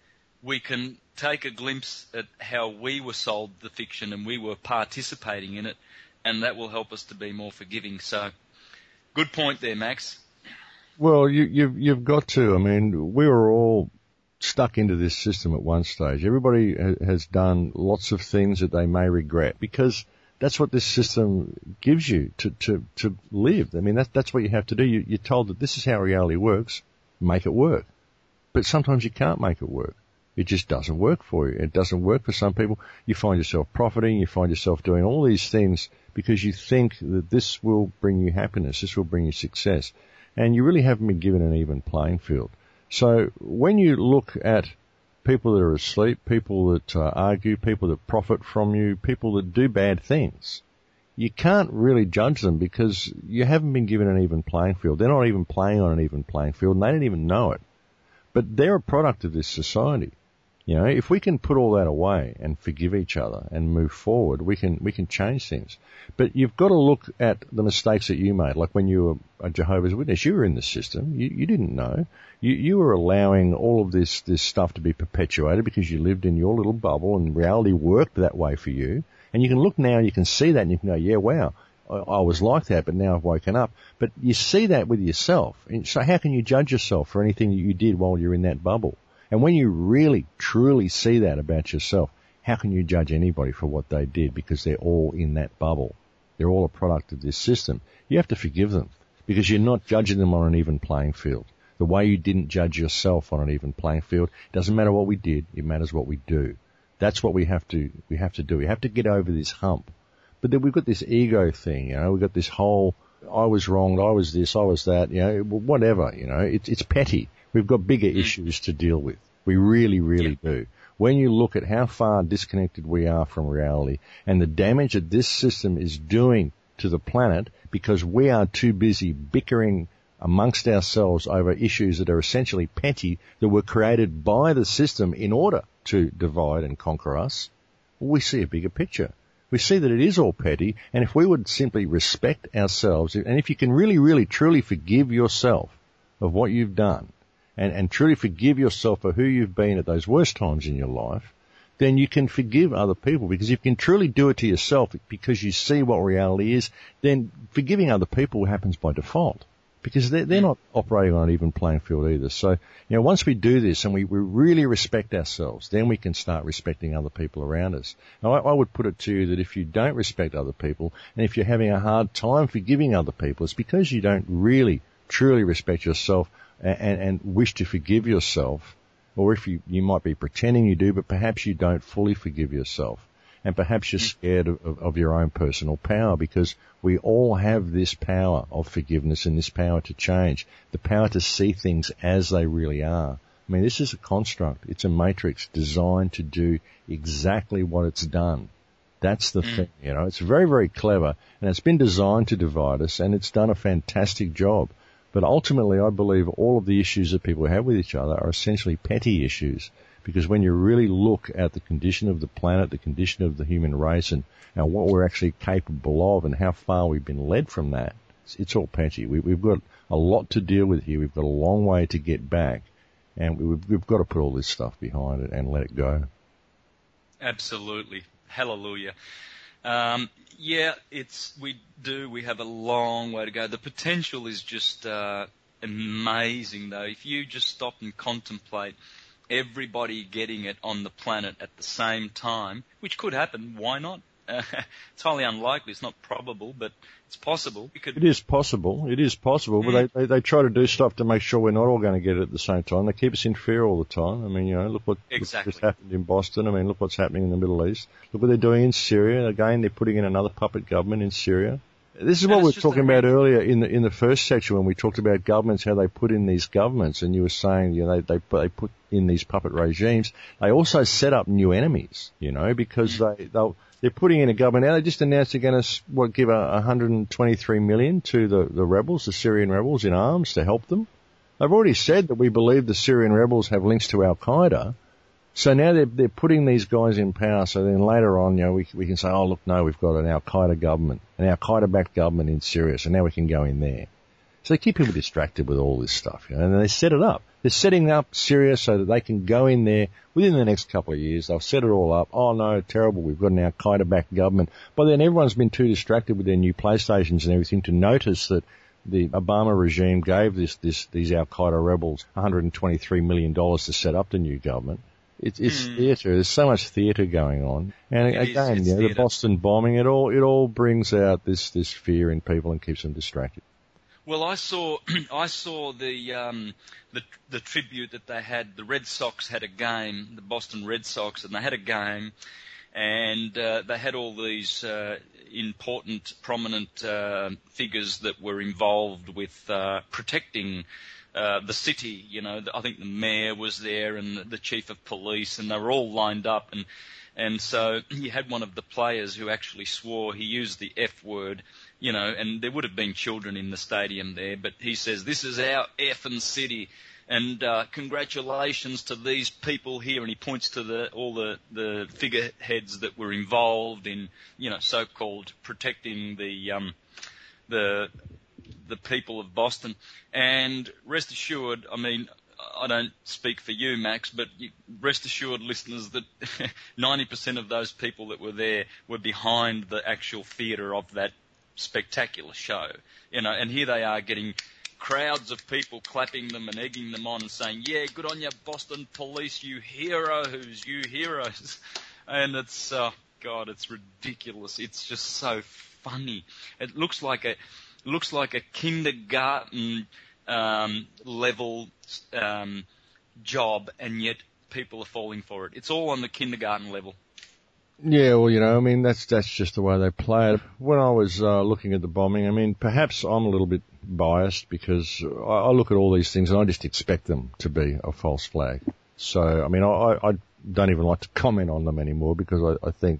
we can take a glimpse at how we were sold the fiction and we were participating in it, and that will help us to be more forgiving. So, good point there, Max. Well, you've got to. I mean, we were all stuck into this system at one stage. Everybody has done lots of things that they may regret because that's what this system gives you to live. I mean, that's what you have to do. You're told that this is how reality works. Make it work. But sometimes you can't make it work. It just doesn't work for you. It doesn't work for some people. You find yourself profiting. You find yourself doing all these things because you think that this will bring you happiness. This will bring you success. And you really haven't been given an even playing field. So when you look at people that are asleep, people that argue, people that profit from you, people that do bad things, you can't really judge them because you haven't been given an even playing field. They're not even playing on an even playing field, and they don't even know it. But they're a product of this society. You know, if we can put all that away and forgive each other and move forward, we can change things. But you've got to look at the mistakes that you made. Like when you were a Jehovah's Witness, you were in the system. You didn't know. You were allowing all of this stuff to be perpetuated because you lived in your little bubble and reality worked that way for you. And you can look now and you can see that and you can go, yeah, wow, I was like that, but now I've woken up. But you see that with yourself. And so how can you judge yourself for anything that you did while you're in that bubble? And when you really, truly see that about yourself, how can you judge anybody for what they did? Because they're all in that bubble. They're all a product of this system. You have to forgive them because you're not judging them on an even playing field. The way you didn't judge yourself on an even playing field, it doesn't matter what we did, it matters what we do. That's what we have to do. We have to get over this hump. But then we've got this ego thing, you know, we've got this whole, I was wronged, I was this, I was that, you know, whatever, you know, it's petty. We've got bigger issues to deal with. We really, really do. When you look at how far disconnected we are from reality and the damage that this system is doing to the planet because we are too busy bickering amongst ourselves over issues that are essentially petty that were created by the system in order to divide and conquer us, we see a bigger picture. We see that it is all petty, and if we would simply respect ourselves, and if you can really, really, truly forgive yourself of what you've done, and truly forgive yourself for who you've been at those worst times in your life, then you can forgive other people. Because if you can truly do it to yourself because you see what reality is, then forgiving other people happens by default. Because they're not operating on an even playing field either. So, you know, once we do this and we really respect ourselves, then we can start respecting other people around us. Now, I would put it to you that if you don't respect other people, and if you're having a hard time forgiving other people, it's because you don't really, truly respect yourself and wish to forgive yourself, or if you might be pretending you do, but perhaps you don't fully forgive yourself. And perhaps you're scared of your own personal power, because we all have this power of forgiveness and this power to change, the power to see things as they really are. I mean, this is a construct. It's a matrix designed to do exactly what it's done. That's the thing, you know. It's very, very clever, and it's been designed to divide us, and it's done a fantastic job. But ultimately, I believe all of the issues that people have with each other are essentially petty issues. Because when you really look at the condition of the planet, the condition of the human race, and what we're actually capable of and how far we've been led from that, it's all petty. We've got a lot to deal with here. We've got a long way to get back. And we've got to put all this stuff behind it and let it go. Absolutely. Hallelujah. We have a long way to go. The potential is just amazing, though. If you just stop and contemplate everybody getting it on the planet at the same time, which could happen, why not? It's highly unlikely. It's not probable, but it's possible. It is possible, but they try to do stuff to make sure we're not all going to get it at the same time. They keep us in fear all the time. I mean, you know, look what just happened in Boston. I mean, look what's happening in the Middle East. Look what they're doing in Syria. Again, they're putting in another puppet government in Syria. This is what we were talking about earlier in the first section when we talked about governments, how they put in these governments, and you were saying, you know, they put in these puppet regimes. They also set up new enemies, you know, because they're putting in a government. Now they just announced they're going to give 123 million to the rebels, the Syrian rebels in arms to help them. They've already said that we believe the Syrian rebels have links to Al Qaeda. So now they're putting these guys in power. So then later on, you know, we can say, oh look, no, we've got an Al Qaeda government, an Al Qaeda backed government in Syria. So now we can go in there. So they keep people distracted with all this stuff, and they set it up. They're setting up Syria so that they can go in there within the next couple of years. They'll set it all up. Oh no, terrible, we've got an Al-Qaeda-backed government. But then everyone's been too distracted with their new PlayStations and everything to notice that the Obama regime gave these Al-Qaeda rebels $123 million to set up the new government. It's theatre. There's so much theatre going on. And again, the Boston bombing, it all brings out this fear in people and keeps them distracted. Well, I saw the tribute that they had. The Red Sox had a game, the Boston Red Sox, and they had a game, and they had all these important, prominent figures that were involved with protecting the city. You know, I think the mayor was there and the chief of police, and they were all lined up. And so you had one of the players who actually swore. He used the F word, you know, and there would have been children in the stadium there, but he says, "This is our effing city, and congratulations to these people here." And he points to all the figureheads that were involved in, you know, so-called protecting the people of Boston. And rest assured, I mean, I don't speak for you, Max, but rest assured, listeners, that 90% of those people that were there were behind the actual theatre of that spectacular show. You know, and here they are getting crowds of people clapping them and egging them on and saying, "Yeah, good on you, Boston police, you heroes, you heroes." And it's, God, it's ridiculous. It's just so funny. It looks like a kindergarten level job, and yet people are falling for it. It's all on the kindergarten level. Yeah, well, you know, I mean, that's just the way they play it. When I was looking at the bombing, I mean, perhaps I'm a little bit biased because I look at all these things and I just expect them to be a false flag. So, I mean, I don't even like to comment on them anymore because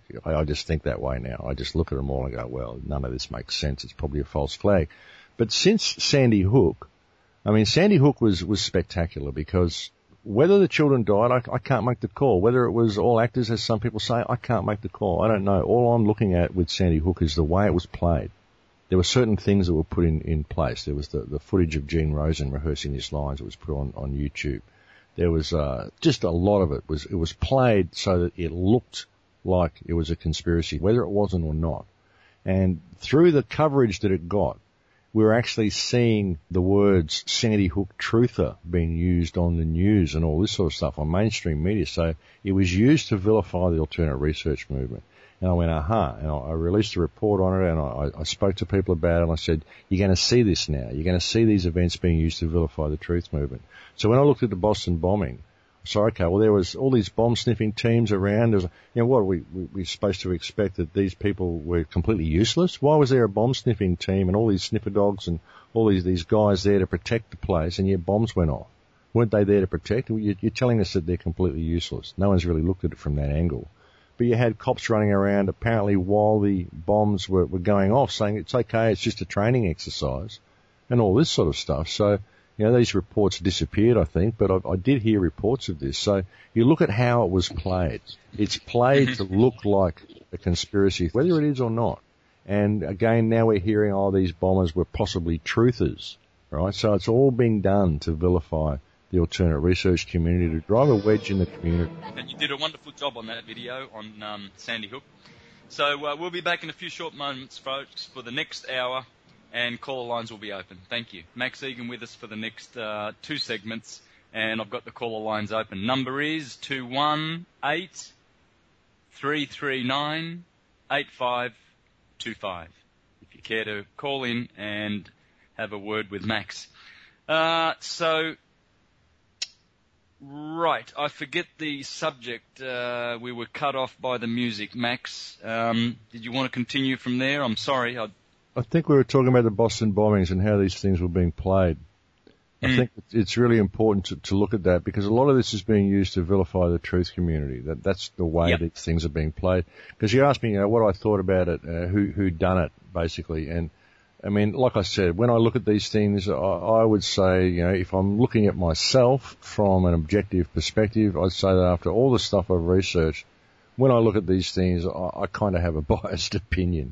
I just think that way now. I just look at them all and go, well, none of this makes sense. It's probably a false flag. But since Sandy Hook, I mean, Sandy Hook was spectacular because whether the children died, I can't make the call. Whether it was all actors, as some people say, I can't make the call. I don't know. All I'm looking at with Sandy Hook is the way it was played. There were certain things that were put in place. There was the footage of Gene Rosen rehearsing his lines that was put on YouTube. There was just a lot of it. It was played so that it looked like it was a conspiracy, whether it wasn't or not. And through the coverage that it got, we're actually seeing the words Sandy Hook truther being used on the news and all this sort of stuff on mainstream media. So it was used to vilify the alternate research movement. And I went, aha. And I released a report on it and I spoke to people about it and I said, you're going to see this now. You're going to see these events being used to vilify the truth movement. So when I looked at the Boston bombing, so, okay, well, there was all these bomb-sniffing teams around. There was, you know, what are we supposed to expect that these people were completely useless? Why was there a bomb-sniffing team and all these sniffer dogs and all these guys there to protect the place, and yet bombs went off? Weren't they there to protect? You're telling us that they're completely useless. No one's really looked at it from that angle. But you had cops running around apparently while the bombs were going off saying it's okay, it's just a training exercise and all this sort of stuff. So, you know, these reports disappeared, I think, but I did hear reports of this. So you look at how it was played. It's played to look like a conspiracy, whether it is or not. And again, now we're hearing, these bombers were possibly truthers, right? So it's all being done to vilify the alternate research community, to drive a wedge in the community. And you did a wonderful job on that video on Sandy Hook. So we'll be back in a few short moments, folks, for the next hour. And caller lines will be open. Thank you. Max Egan with us for the next 2 segments, and I've got the caller lines open. Number is 218-339-8525. If you care to call in and have a word with Max. Right, I forget the subject. We were cut off by the music. Max, did you want to continue from there? I'm sorry. I think we were talking about the Boston bombings and how these things were being played. I think it's really important to look at that because a lot of this is being used to vilify the truth community. That's the way these things are being played. Because you asked me, you know, what I thought about it, who done it, basically. And, I mean, like I said, when I look at these things, I would say, you know, if I'm looking at myself from an objective perspective, I'd say that after all the stuff I've researched, when I look at these things, I kind of have a biased opinion.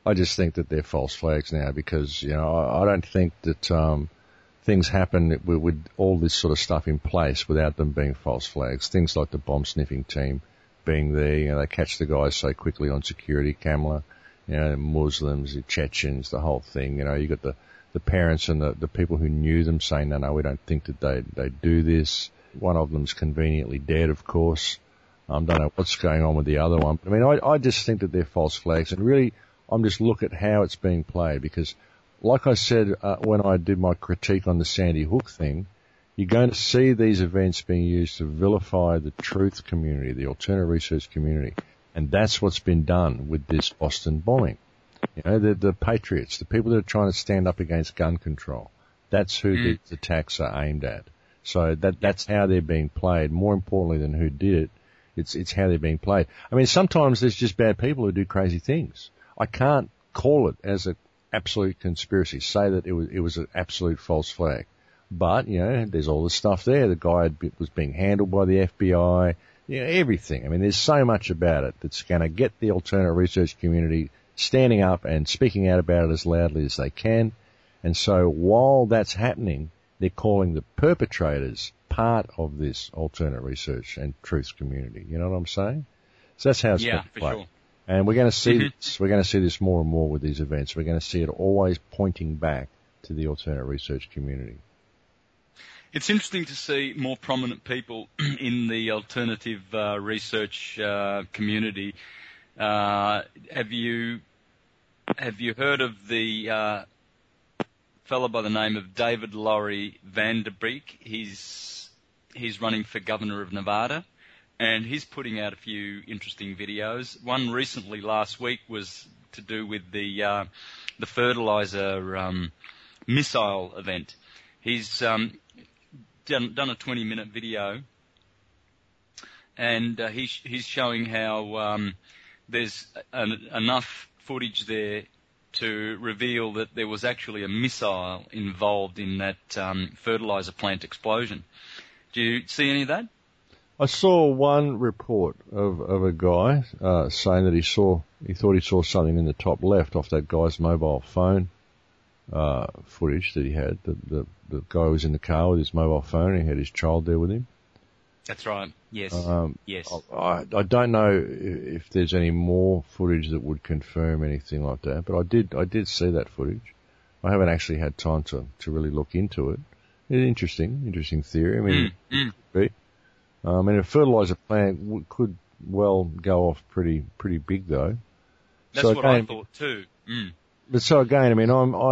I just think that they're false flags now because, I don't think that things happen with all this sort of stuff in place without them being false flags. Things like the bomb sniffing team being there, they catch the guys so quickly on security camera, Muslims, the Chechens, the whole thing. You got the parents and the people who knew them saying, no, we don't think that they do this. One of them's conveniently dead, of course. Don't know what's going on with the other one. I mean, I just think that they're false flags, and really, I'm just look at how it's being played because, like I said when I did my critique on the Sandy Hook thing, you're going to see these events being used to vilify the truth community, the alternative research community, and that's what's been done with this Boston bombing. The patriots, the people that are trying to stand up against gun control, that's who these attacks are aimed at. So that's how they're being played. More importantly than who did it, it's how they're being played. I mean, sometimes there's just bad people who do crazy things. I can't call it as an absolute conspiracy, say that it was an absolute false flag. But, there's all the stuff there. The guy was being handled by the FBI, everything. I mean, there's so much about it that's going to get the alternate research community standing up and speaking out about it as loudly as they can. And so while that's happening, they're calling the perpetrators part of this alternate research and truth community. You know what I'm saying? So that's how it's going to play. Sure. And we're going to see this. We're going to see this more and more with these events. We're going to see it always pointing back to the alternate research community. It's interesting to see more prominent people in the alternative research community. Have you heard of the fellow by the name of David Laurie Van Der Beek? He's running for governor of Nevada, and he's putting out a few interesting videos. One recently last week was to do with the fertilizer missile event. He's done a 20-minute video, and he's showing how there's enough footage there to reveal that there was actually a missile involved in that fertilizer plant explosion. Do you see any of that? I saw one report of a guy saying that he thought he saw something in the top left off that guy's mobile phone footage that he had. The guy was in the car with his mobile phone and he had his child there with him. That's right. Yes. Yes. I don't know if there's any more footage that would confirm anything like that, but I did see that footage. I haven't actually had time to really look into it. It's interesting theory. I mean, a fertilizer plant could well go off pretty big though. That's what I thought too. But so again, I mean,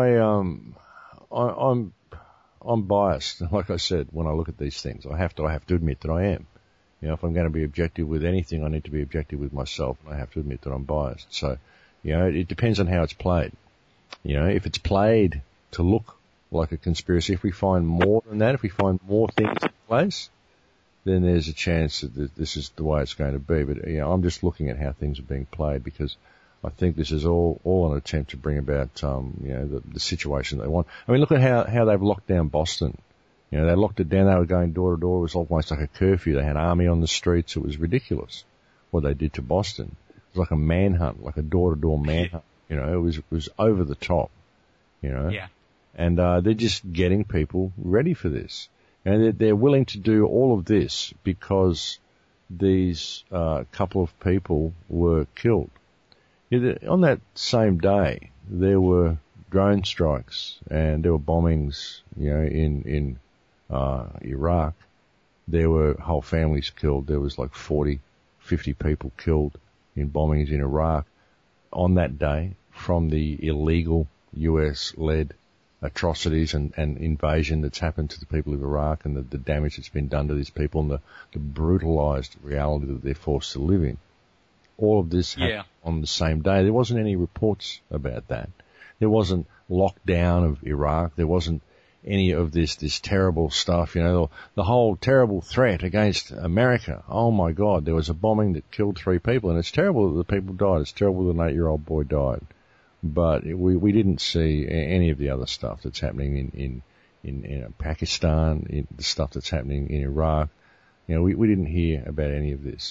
I'm biased. Like I said, when I look at these things, I have to admit that I am. If I'm going to be objective with anything, I need to be objective with myself, and I have to admit that I'm biased. So, it depends on how it's played. If it's played to look like a conspiracy, if we find more than that, if we find more things in place, then there's a chance that this is the way it's going to be. But, I'm just looking at how things are being played because I think this is all an attempt to bring about, the situation they want. I mean, look at how they've locked down Boston. They locked it down. They were going door to door. It was almost like a curfew. They had army on the streets. It was ridiculous what they did to Boston. It was like a manhunt, like a door to door manhunt. It was over the top. Yeah. And they're just getting people ready for this. And they're willing to do all of this because these couple of people were killed. On that same day, there were drone strikes and there were bombings, in Iraq. There were whole families killed. There was like 40, 50 people killed in bombings in Iraq on that day from the illegal US-led atrocities and invasion that's happened to the people of Iraq and the damage that's been done to these people and the brutalized reality that they're forced to live in. All of this happened on the same day. There wasn't any reports about that. There wasn't lockdown of Iraq. There wasn't any of this terrible stuff, the whole terrible threat against America. Oh my God, there was a bombing that killed 3 people, and it's terrible that the people died. It's terrible that an 8-year-old boy died. But we didn't see any of the other stuff that's happening in Pakistan, the stuff that's happening in Iraq. We didn't hear about any of this.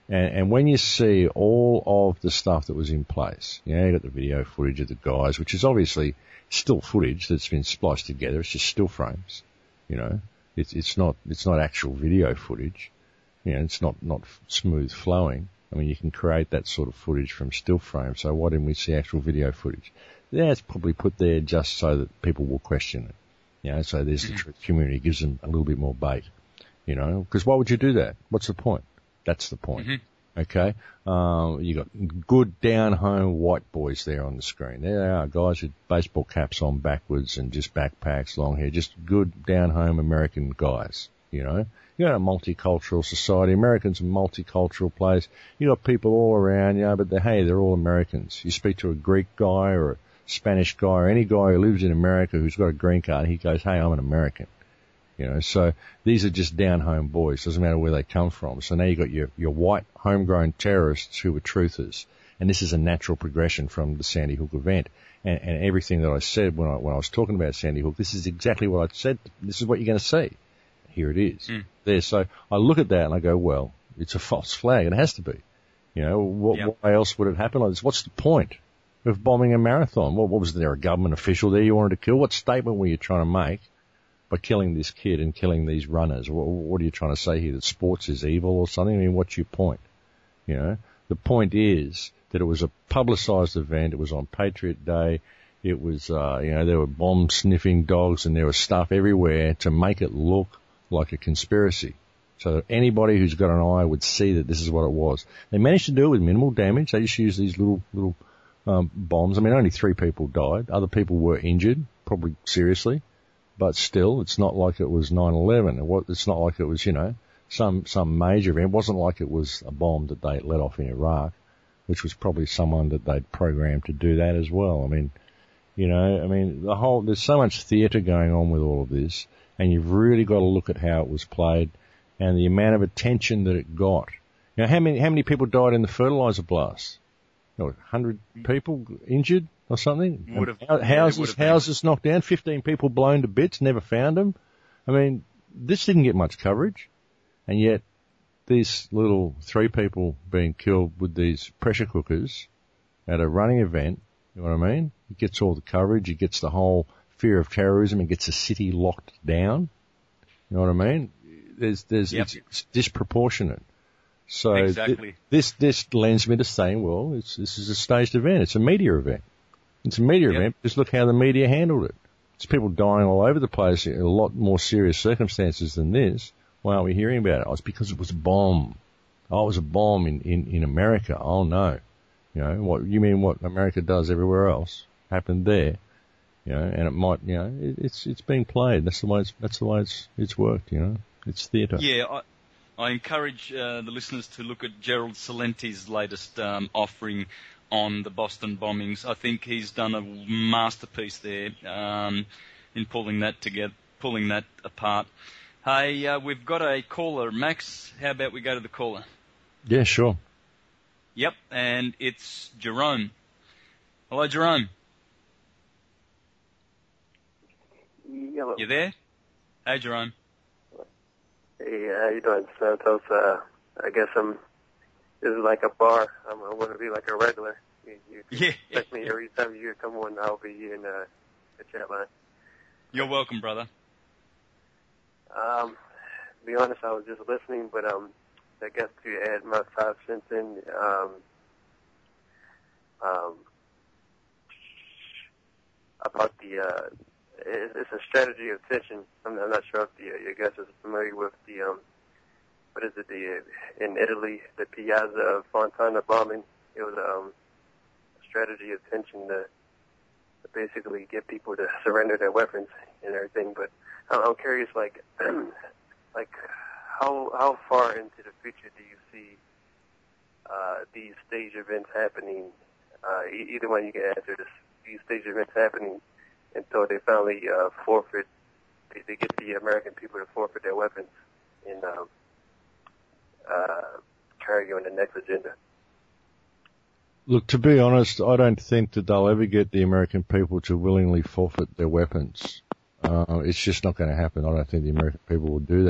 And when you see all of the stuff that was in place, you got the video footage of the guys, which is obviously still footage that's been spliced together. It's just still frames, It's not actual video footage. It's not smooth flowing. I mean, you can create that sort of footage from still frames. So why didn't we see actual video footage? Yeah, it's probably put there just so that people will question it. So there's the truth community gives them a little bit more bait, because why would you do that? What's the point? That's the point. Mm-hmm. Okay. You got good down home white boys there on the screen. There they are, guys with baseball caps on backwards and just backpacks, long hair, just good down home American guys, You're in a multicultural society. Americans are a multicultural place. You got people all around, but they're all Americans. You speak to a Greek guy or a Spanish guy or any guy who lives in America who's got a green card, he goes, hey, I'm an American. So these are just down home boys. Doesn't matter where they come from. So now you got your white homegrown terrorists who were truthers. And this is a natural progression from the Sandy Hook event. And everything that I said when I was talking about Sandy Hook, this is exactly what I said. This is what you're going to see. Here it is. There. So I look at that and I go, well, it's a false flag. It has to be. Why else would it happen like this? What's the point of bombing a marathon? What was there, a government official there you wanted to kill? What statement were you trying to make by killing this kid and killing these runners? What are you trying to say here? That sports is evil or something? I mean, what's your point? The point is that it was a publicized event. It was on Patriot Day. It was, there were bomb sniffing dogs and there was stuff everywhere to make it look like a conspiracy. So that anybody who's got an eye would see that this is what it was. They managed to do it with minimal damage. They just used these little bombs. I mean, only 3 people died. Other people were injured, probably seriously. But still, it's not like it was 9/11. It's not like it was, some major event. It wasn't like it was a bomb that they let off in Iraq, which was probably someone that they'd programmed to do that as well. I mean, there's so much theatre going on with all of this, and you've really got to look at how it was played and the amount of attention that it got. How many people died in the fertilizer blast? 100 people injured or something? Houses knocked down, 15 people blown to bits, never found them. I mean, this didn't get much coverage, and yet these little 3 people being killed with these pressure cookers at a running event, you know what I mean? It gets all the coverage, it gets the whole fear of terrorism, it gets the city locked down. You know what I mean? It's disproportionate. So exactly. This lends me to saying, well, this is a staged event. It's a media event. It's a media event. Just look how the media handled it. There's people dying all over the place in a lot more serious circumstances than this. Why aren't we hearing about it? Oh, it's because it was a bomb. Oh, it was a bomb in America. Oh no. What you mean what America does everywhere else happened there. And it might, it's being played. That's the way it's worked, It's theatre. Yeah, I encourage the listeners to look at Gerald Celenti's latest offering on the Boston bombings. I think he's done a masterpiece there in pulling that apart. Hey, we've got a caller, Max. How about we go to the caller? Yeah, sure. Yep, and it's Jerome. Hello, Jerome. Hello. You there? Hey, Jerome. Hey, how you doing, Santos? I guess this is like a bar. I want to be like a regular. You expect me every time you come on, I'll be in the chat line. You're welcome, brother. To be honest, I was just listening, but I guess to add my 5 cents in, about the it's a strategy of tension. I'm not sure if your guest is familiar with the what is it, in Italy, the Piazza Fontana bombing. It was a strategy of tension to basically get people to surrender their weapons and everything. But I'm curious, like how far into the future do you see these stage events happening? Either one you can answer this. These stage events happening until they finally forfeit. They get the American people to forfeit their weapons and carry on the next agenda. Look, to be honest, I don't think that they'll ever get the American people to willingly forfeit their weapons. It's just not going to happen. I don't think the American people will do that.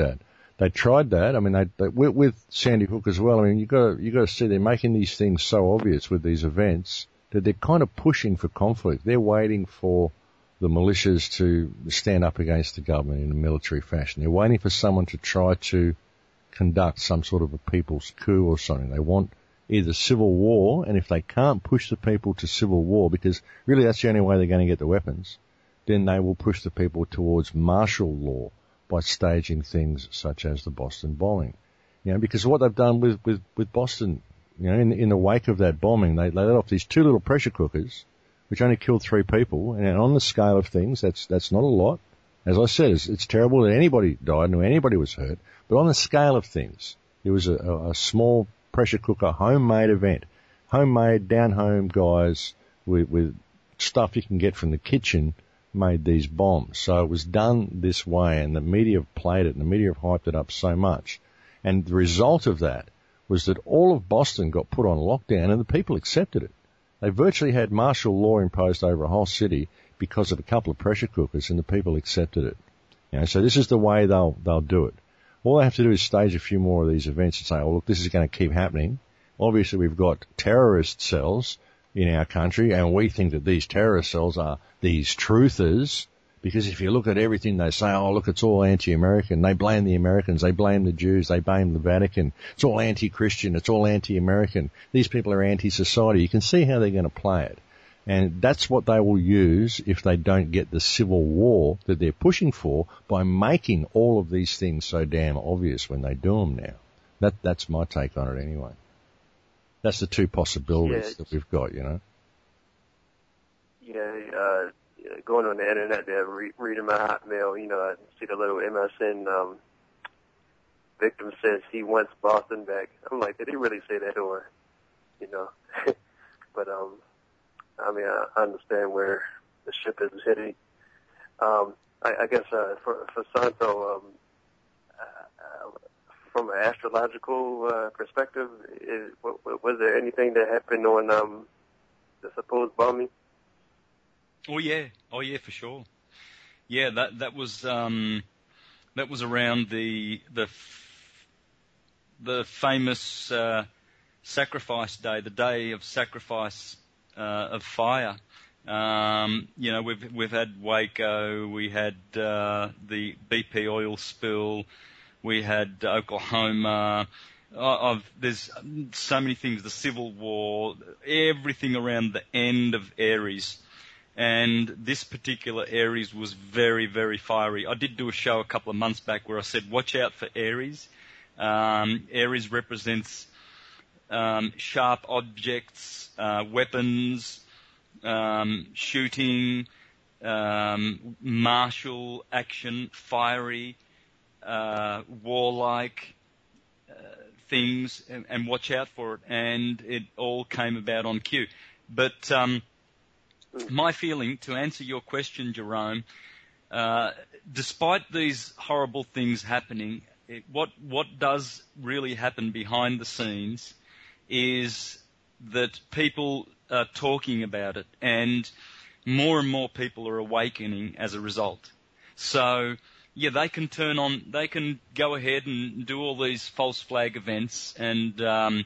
they tried that. I mean, with Sandy Hook as well. I mean, you got to see they're making these things so obvious with these events that they're kind of pushing for conflict. They're waiting for the militias to stand up against the government in a military fashion. They're waiting for someone to try to conduct some sort of a people's coup or something. They want either civil war, and if they can't push the people to civil war, because really that's the only way they're going to get the weapons, then they will push the people towards martial law by staging things such as the Boston bombing. You know, because what they've done with Boston, you know, in the wake of that bombing, they let off these 2 little pressure cookers, which only killed 3 people, and on the scale of things, that's not a lot. As I said, it's terrible that anybody died and anybody was hurt, but on the scale of things, it was a small pressure cooker homemade event. Homemade, down-home guys with stuff you can get from the kitchen made these bombs. So it was done this way, and the media have played it, and the media have hyped it up so much. And the result of that was that all of Boston got put on lockdown, and the people accepted it. They virtually had martial law imposed over a whole city because of a couple of pressure cookers, and the people accepted it. You know, so this is the way they'll do it. All they have to do is stage a few more of these events and say, oh, look, this is going to keep happening. Obviously, we've got terrorist cells in our country, and we think that these terrorist cells are these truthers, because if you look at everything they say, oh, look, it's all anti-American. They blame the Americans. They blame the Jews. They blame the Vatican. It's all anti-Christian. It's all anti-American. These people are anti-society. You can see how they're going to play it. And that's what they will use if they don't get the civil war that they're pushing for by making all of these things so damn obvious when they do them now. That's my take on it anyway. That's the 2 possibilities that we've got, you know. Yeah, going on the internet there, reading my Hotmail, you know, I see the little MSN victim says he wants Boston back. I'm like, did he really say that, or, you know? But I mean, I understand where the ship is heading. I guess for Santo, from an astrological perspective, was there anything that happened on the supposed bombing? Oh yeah, for sure. Yeah, that was around the famous sacrifice day, the day of sacrifice of fire. You know, we've had Waco, we had the BP oil spill, we had Oklahoma. There's so many things, the Civil War, everything around the end of Aries. And this particular Aries was very, very fiery. I did do a show a couple of months back where I said, watch out for Aries. Aries represents sharp objects, weapons, shooting, martial action, fiery, warlike things, and watch out for it. And it all came about on cue. But my feeling, to answer your question, Jerome, despite these horrible things happening, what does really happen behind the scenes is that people are talking about it, and more people are awakening as a result. So, yeah, they can go ahead and do all these false flag events and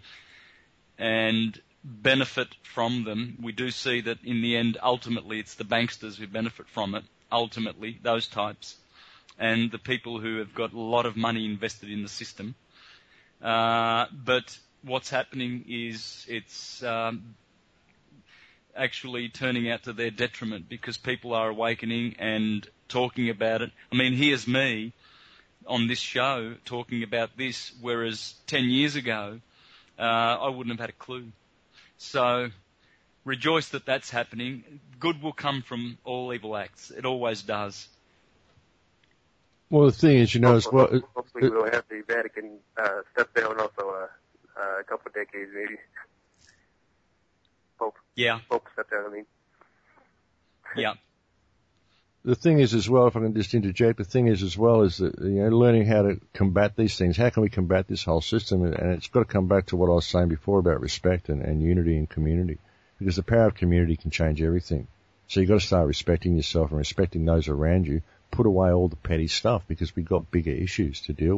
benefit from them. We do see that in the end, ultimately, it's the banksters who benefit from it, ultimately, those types, and the people who have got a lot of money invested in the system. But what's happening is it's actually turning out to their detriment, because people are awakening and talking about it. I mean, here's me on this show talking about this, whereas 10 years ago, I wouldn't have had a clue. So rejoice that that's happening. Good will come from all evil acts. It always does. Well, the thing is, you know, as well. Hopefully we'll have the Vatican step down also a couple of decades, maybe. Pope step down, I mean. Yeah. The thing is as well, if I can just interject, the thing is as well is that, you know, learning how to combat these things. How can we combat this whole system? And it's got to come back to what I was saying before about respect and unity and community, because the power of community can change everything. So you've got to start respecting yourself and respecting those around you. Put away all the petty stuff, because we've got bigger issues to deal with.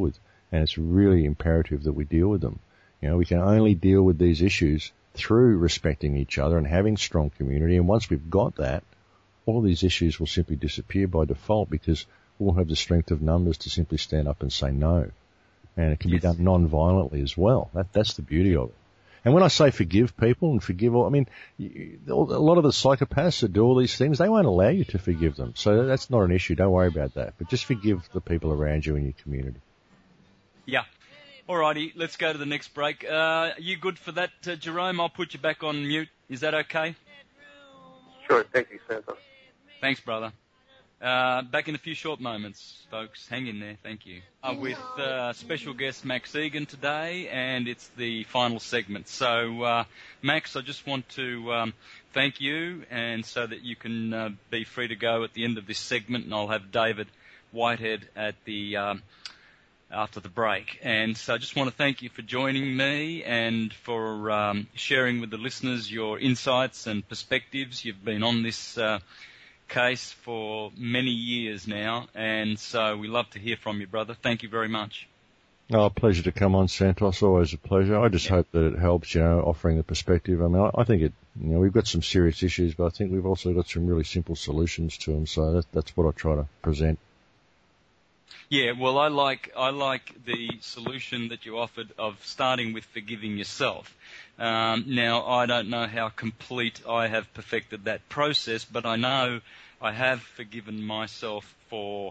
And it's really imperative that we deal with them. You know, we can only deal with these issues through respecting each other and having strong community. And once we've got that, all these issues will simply disappear by default because we'll have the strength of numbers to simply stand up and say no. And it can be done non-violently as well. That's the beauty of it. And when I say forgive people and forgive all, I mean, a lot of the psychopaths that do all these things, they won't allow you to forgive them. So that's not an issue. Don't worry about that. But just forgive the people around you in your community. Yeah. Alrighty, let's go to the next break. You good for that, Jerome? I'll put you back on mute. Is that okay? Sure. Thank you, Santos. Thanks, brother. Back in a few short moments, folks. Hang in there. Thank you. With special guest Max Egan today, and it's the final segment. So, Max, I just want to thank you, and so that you can be free to go at the end of this segment, and I'll have David Whitehead at the after the break. And so I just want to thank you for joining me and for sharing with the listeners your insights and perspectives. You've been on this case for many years now, and so we love to hear from you, brother. Thank you very much. Oh, pleasure to come on, Santos. Always a pleasure. I just hope that it helps, you know, offering the perspective. I mean, I think it, you know, we've got some serious issues, but I think we've also got some really simple solutions to them. So that's what I try to present. Yeah, well, I like the solution that you offered of starting with forgiving yourself. Now, I don't know how complete I have perfected that process, but I know I have forgiven myself for,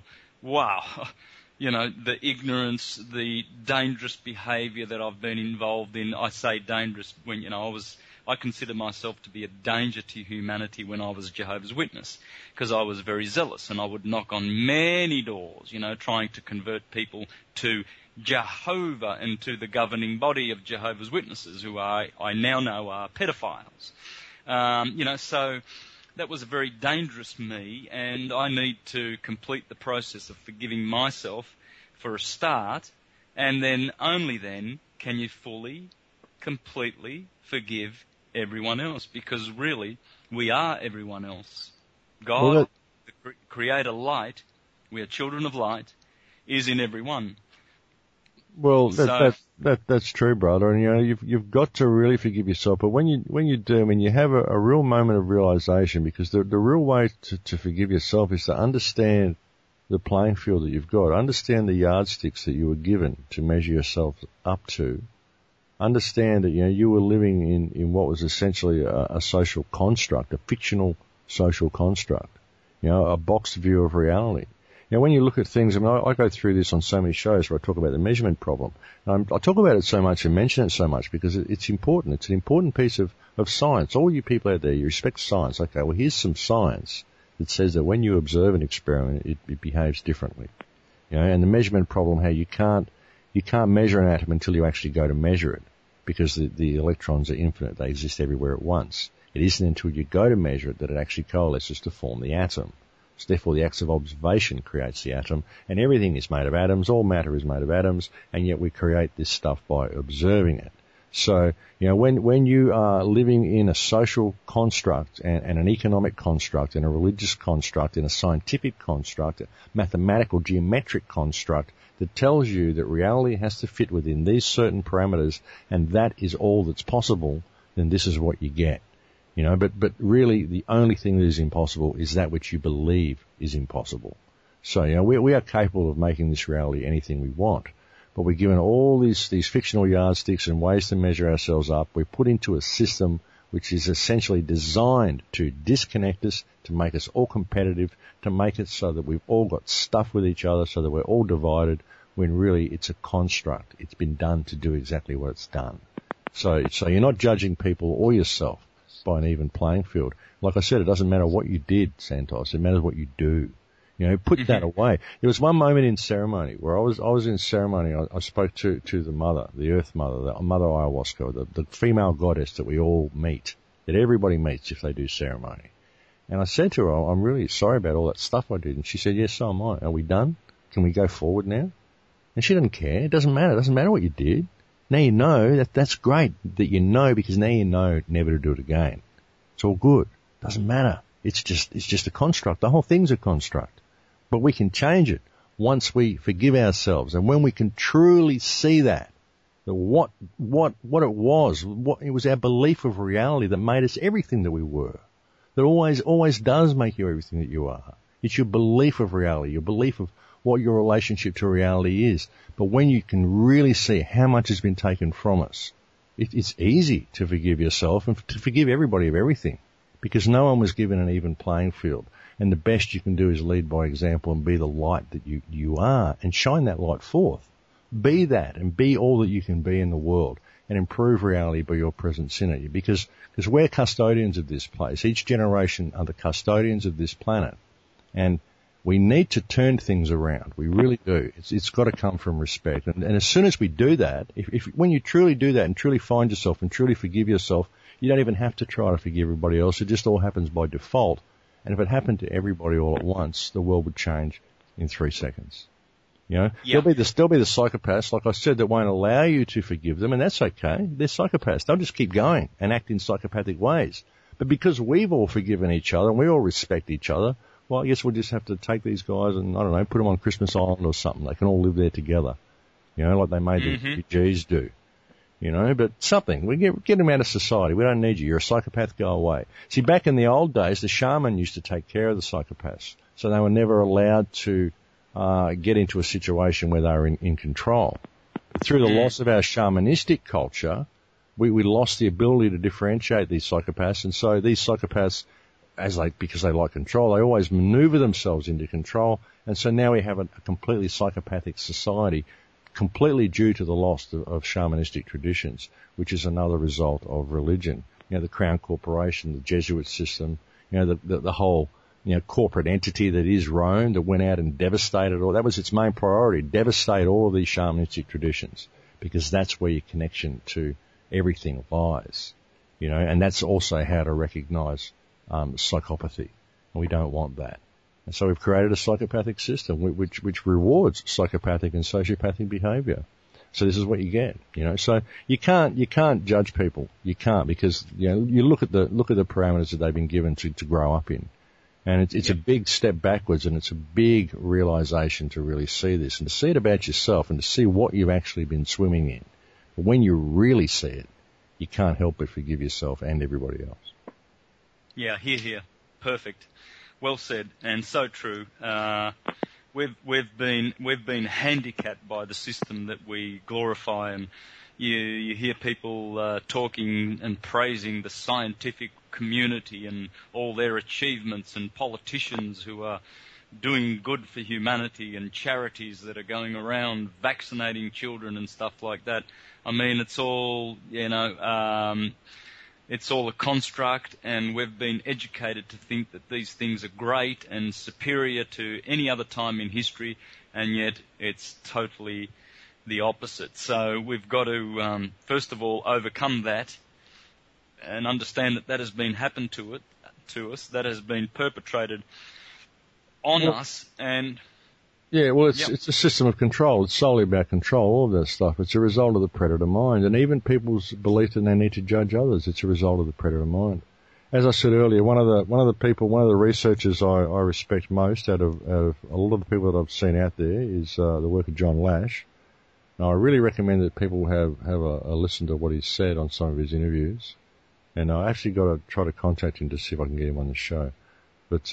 you know, the ignorance, the dangerous behaviour that I've been involved in. I say dangerous when, you know, I consider myself to be a danger to humanity when I was a Jehovah's Witness, because I was very zealous and I would knock on many doors, you know, trying to convert people to Jehovah and to the governing body of Jehovah's Witnesses, who I now know are pedophiles. You know, so that was a very dangerous me, and I need to complete the process of forgiving myself for a start, and then only then can you fully, completely forgive everyone else, because really we are everyone else. God, the creator light, we are children of light, is in everyone. Well, that's true, brother. And you know, you've got to really forgive yourself. But when you do, when you have a real moment of realization, because the real way to forgive yourself is to understand the playing field that you've got, understand the yardsticks that you were given to measure yourself up to. Understand that, you know, you were living in what was essentially a social construct, a fictional social construct, you know, a boxed view of reality. You know, when you look at things, I mean, I go through this on so many shows where I talk about the measurement problem. I talk about it so much and mention it so much because it's important. It's an important piece of science. All you people out there, you respect science. Okay, well, here's some science that says that when you observe an experiment, it behaves differently. You know, and the measurement problem, how you can't measure an atom until you actually go to measure it, because the electrons are infinite. They exist everywhere at once. It isn't until you go to measure it that it actually coalesces to form the atom. So therefore, the act of observation creates the atom, and everything is made of atoms. All matter is made of atoms, and yet we create this stuff by observing it. So, you know, when you are living in a social construct and an economic construct and a religious construct and a scientific construct, a mathematical, geometric construct that tells you that reality has to fit within these certain parameters, and that is all that's possible, then this is what you get. You know, but really the only thing that is impossible is that which you believe is impossible. So, you know, we are capable of making this reality anything we want, but we're given all these fictional yardsticks and ways to measure ourselves up. We're put into a system which is essentially designed to disconnect us, to make us all competitive, to make it so that we've all got stuff with each other, so that we're all divided, when really it's a construct. It's been done to do exactly what it's done. So you're not judging people or yourself by an even playing field. Like I said, it doesn't matter what you did, Santos. It matters what you do. You know, put that away. There was one moment in ceremony where I was in ceremony. I spoke to the mother, the Earth Mother, the Mother Ayahuasca, the female goddess that we all meet, that everybody meets if they do ceremony. And I said to her, I'm really sorry about all that stuff I did. And she said, yes, so am I. Are we done? Can we go forward now? And she doesn't care. It doesn't matter. It doesn't matter what you did. Now you know. That's great that you know, because now you know never to do it again. It's all good. Doesn't matter. It's just a construct. The whole thing's a construct. But we can change it. once we forgive ourselves, and when we can truly see that what it was our belief of reality that made us everything that we were, that always does make you everything that you are. It's your belief of reality, your belief of what your relationship to reality is. But when you can really see how much has been taken from us, it's easy to forgive yourself and to forgive everybody of everything, because no one was given an even playing field. And the best you can do is lead by example and be the light that you are, and shine that light forth. Be that, and be all that you can be in the world, and improve reality by your presence in it. Because we're custodians of this place. Each generation are the custodians of this planet. And we need to turn things around. We really do. It's got to come from respect. And as soon as we do that, when you truly do that and truly find yourself and truly forgive yourself, you don't even have to try to forgive everybody else. It just all happens by default. And if it happened to everybody all at once, the world would change in 3 seconds. You know, yeah. There'll be the psychopaths, like I said, that won't allow you to forgive them, and that's okay. They're psychopaths. They'll just keep going and act in psychopathic ways. But because we've all forgiven each other and we all respect each other, well, I guess we'll just have to take these guys and, I don't know, put them on Christmas Island or something. They can all live there together, you know, like they made the refugees do. You know, but something. We get them out of society. We don't need you. You're a psychopath. Go away. See, back in the old days, the shaman used to take care of the psychopaths, so they were never allowed to get into a situation where they were in control. But through the loss of our shamanistic culture, we lost the ability to differentiate these psychopaths, and so these psychopaths, because they like control, they always maneuver themselves into control, and so now we have a completely psychopathic society, completely due to the loss of shamanistic traditions, which is another result of religion. You know, the Crown Corporation, the Jesuit system, you know, the whole, you know, corporate entity that is Rome that went out and devastated all. That was its main priority, devastate all of these shamanistic traditions, because that's where your connection to everything lies. You know, and that's also how to recognize psychopathy. And we don't want that. And so we've created a psychopathic system which rewards psychopathic and sociopathic behavior. So this is what you get, you know. So you can't judge people. You can't, because, you know, you look at the parameters that they've been given to grow up in. And it's a big step backwards, and it's a big realization to really see this and to see it about yourself and to see what you've actually been swimming in. But when you really see it, you can't help but forgive yourself and everybody else. Yeah, here. Perfect. Well said, and so true. We've been handicapped by the system that we glorify, and you hear people talking and praising the scientific community and all their achievements, and politicians who are doing good for humanity, and charities that are going around vaccinating children and stuff like that. I mean, it's all, you know, it's all a construct, and we've been educated to think that these things are great and superior to any other time in history, and yet it's totally the opposite. So we've got to, first of all, overcome that and understand that has been happened to us, that has been perpetrated on us, and... Yeah, well, it's a system of control. It's solely about control, all of that stuff. It's a result of the predator mind, and even people's belief that they need to judge others. It's a result of the predator mind. As I said earlier, one of the researchers I respect most out of a lot of the people that I've seen out there is the work of John Lash. Now, I really recommend that people have a listen to what he's said on some of his interviews, and I actually got to try to contact him to see if I can get him on the show. But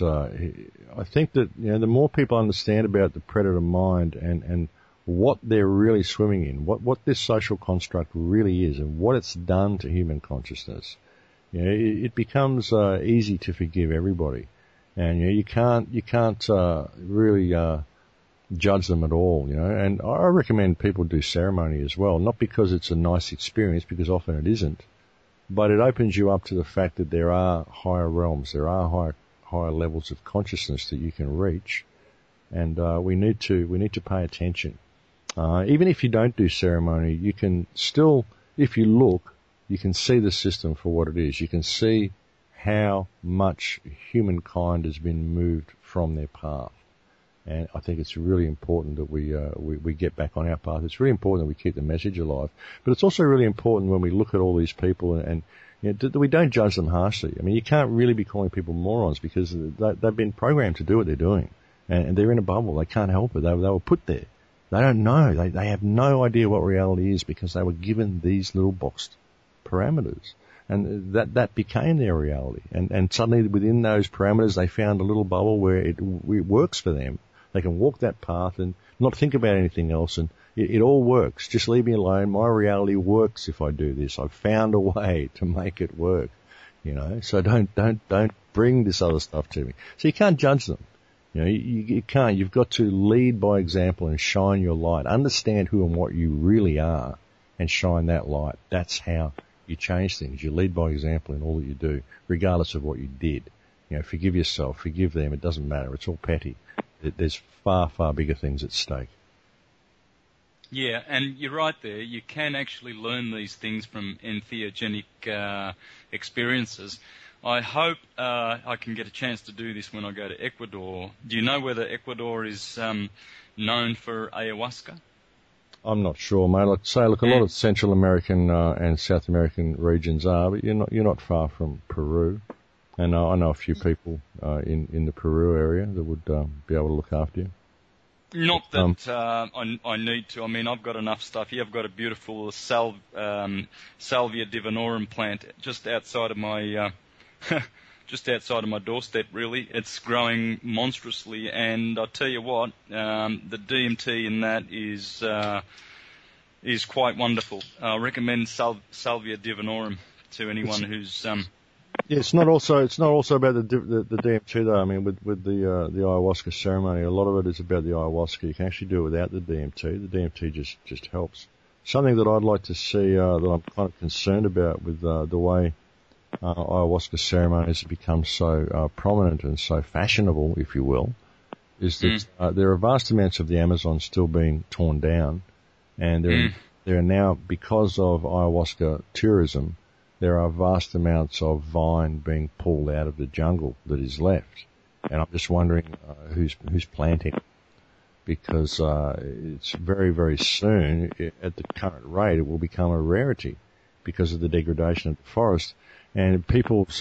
I think that, you know, the more people understand about the predator mind and what they're really swimming in, what this social construct really is, and what it's done to human consciousness, you know, it becomes easy to forgive everybody, and you know, you can't really judge them at all, you know. And I recommend people do ceremony as well, not because it's a nice experience, because often it isn't, but it opens you up to the fact that there are higher realms, there are higher levels of consciousness that you can reach, and we need to pay attention. Even if you don't do ceremony, you can still, if you look, you can see the system for what it is. You can see how much humankind has been moved from their path, and I think it's really important that we get back on our path. It's really important that we keep the message alive, but it's also really important when we look at all these people and you know, we don't judge them harshly. I mean, you can't really be calling people morons, because they've been programmed to do what they're doing. and they're in a bubble. They can't help it. They were put there. They don't know. They have no idea what reality is because they were given these little boxed parameters. And that became their reality. And suddenly within those parameters, they found a little bubble where it works for them. They can walk that path and not think about anything else. And it all works. Just leave me alone. My reality works if I do this. I've found a way to make it work. So don't bring this other stuff to me. So you can't judge them. You can't. You've got to lead by example and shine your light. Understand who and what you really are and shine that light. That's how you change things. You lead by example in all that you do, regardless of what you did. Forgive yourself, forgive them. It doesn't matter. It's all petty. There's far, far bigger things at stake. Yeah, and you're right there. You can actually learn these things from entheogenic experiences. I hope I can get a chance to do this when I go to Ecuador. Do you know whether Ecuador is known for ayahuasca? I'm not sure, mate. I'd say, look, a lot of Central American and South American regions are, but you're not far from Peru. And I know a few people in the Peru area that would be able to look after you. Not that I need to. I mean, I've got enough stuff here. I've got a beautiful Salvia divinorum plant just outside of my doorstep. Really, it's growing monstrously, and I'll tell you what, the DMT in that is quite wonderful. I recommend Salvia divinorum to anyone who's Yeah, it's not also about the DMT though. I mean, with the ayahuasca ceremony, a lot of it is about the ayahuasca. You can actually do it without the DMT. The DMT just helps. Something that I'd like to see that I'm kind of concerned about with the way ayahuasca ceremonies have become so prominent and so fashionable, if you will, is that there are vast amounts of the Amazon still being torn down, and there are now, because of ayahuasca tourism, there are vast amounts of vine being pulled out of the jungle that is left. And I'm just wondering who's planting, because it's very, very soon, at the current rate, it will become a rarity because of the degradation of the forest. And people's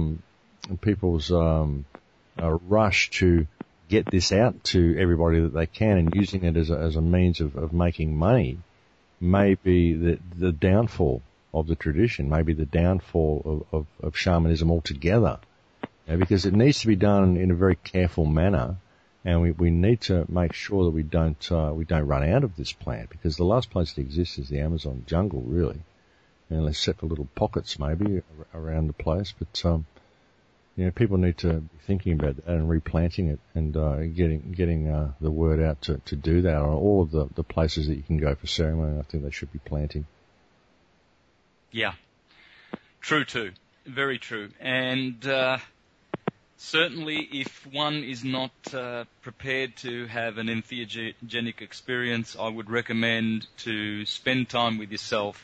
rush to get this out to everybody that they can and using it as a means of making money may be the downfall of the tradition, maybe the downfall of shamanism altogether, because it needs to be done in a very careful manner, and we need to make sure that we don't run out of this plant, because the last place it exists is the Amazon jungle, really. And let's set the little pockets maybe around the place, but people need to be thinking about that and replanting it and getting the word out to do that on all of the places that you can go for ceremony. I think they should be planting. Yeah, true too, very true. And certainly if one is not prepared to have an entheogenic experience, I would recommend to spend time with yourself.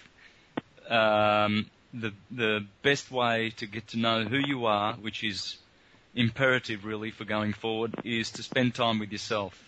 The best way to get to know who you are, which is imperative really for going forward, is to spend time with yourself.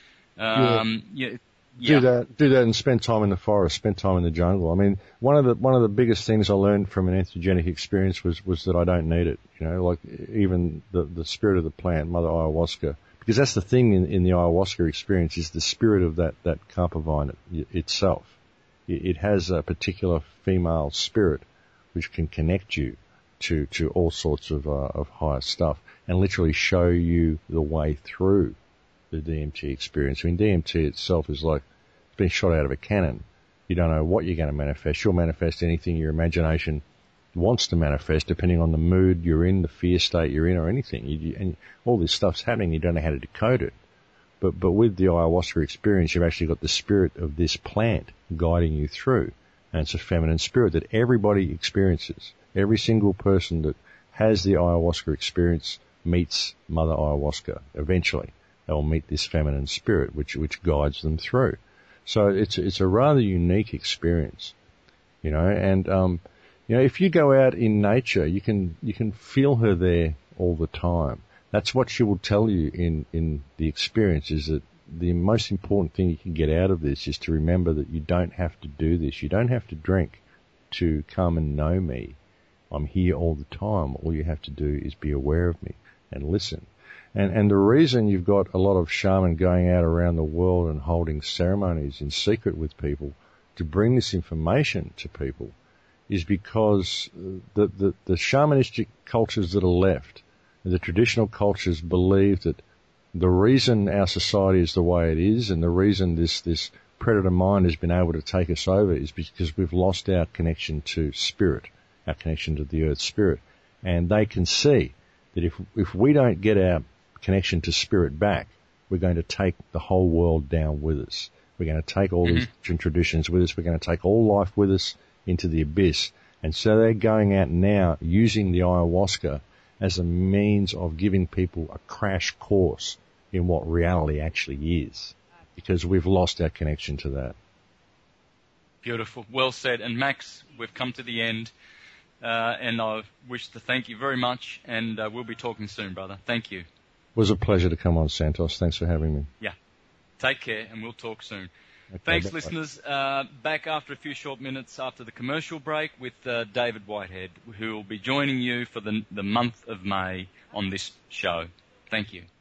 Do that and spend time in the forest, spend time in the jungle. I mean, one of the biggest things I learned from an entheogenic experience was that I don't need it. Like even the spirit of the plant, Mother Ayahuasca, because that's the thing in the ayahuasca experience, is the spirit of that Kampa vine itself. It has a particular female spirit which can connect you to all sorts of higher stuff and literally show you the way through the DMT experience. I mean, DMT itself is like it's been shot out of a cannon. You don't know what you're going to manifest. You'll manifest anything your imagination wants to manifest, depending on the mood you're in, the fear state you're in, or anything. And all this stuff's happening. You don't know how to decode it. But with the ayahuasca experience, you've actually got the spirit of this plant guiding you through. And it's a feminine spirit that everybody experiences. Every single person that has the ayahuasca experience meets Mother Ayahuasca eventually. They'll meet this feminine spirit which guides them through. So it's a rather unique experience, and if you go out in nature, you can feel her there all the time. That's what she will tell you in the experience, is that the most important thing you can get out of this is to remember that you don't have to do this. You don't have to drink to come and know me. I'm here all the time. All you have to do is be aware of me and listen. And the reason you've got a lot of shaman going out around the world and holding ceremonies in secret with people to bring this information to people is because the shamanistic cultures that are left, the traditional cultures, believe that the reason our society is the way it is and the reason this predator mind has been able to take us over is because we've lost our connection to spirit, our connection to the earth spirit. And they can see that if we don't get our connection to spirit back, we're going to take the whole world down with us. We're going to take all these traditions with us. We're going to take all life with us into the abyss. And so they're going out now using the ayahuasca as a means of giving people a crash course in what reality actually is, because we've lost our connection to that. Beautiful. Well said. And Max, we've come to the end, and I wish to thank you very much, and we'll be talking soon, brother. Thank you. It was a pleasure to come on, Santos. Thanks for having me. Yeah. Take care, and we'll talk soon. Okay, Thanks, bye. listeners. Back after a few short minutes after the commercial break with David Whitehead, who will be joining you for the month of May on this show. Thank you.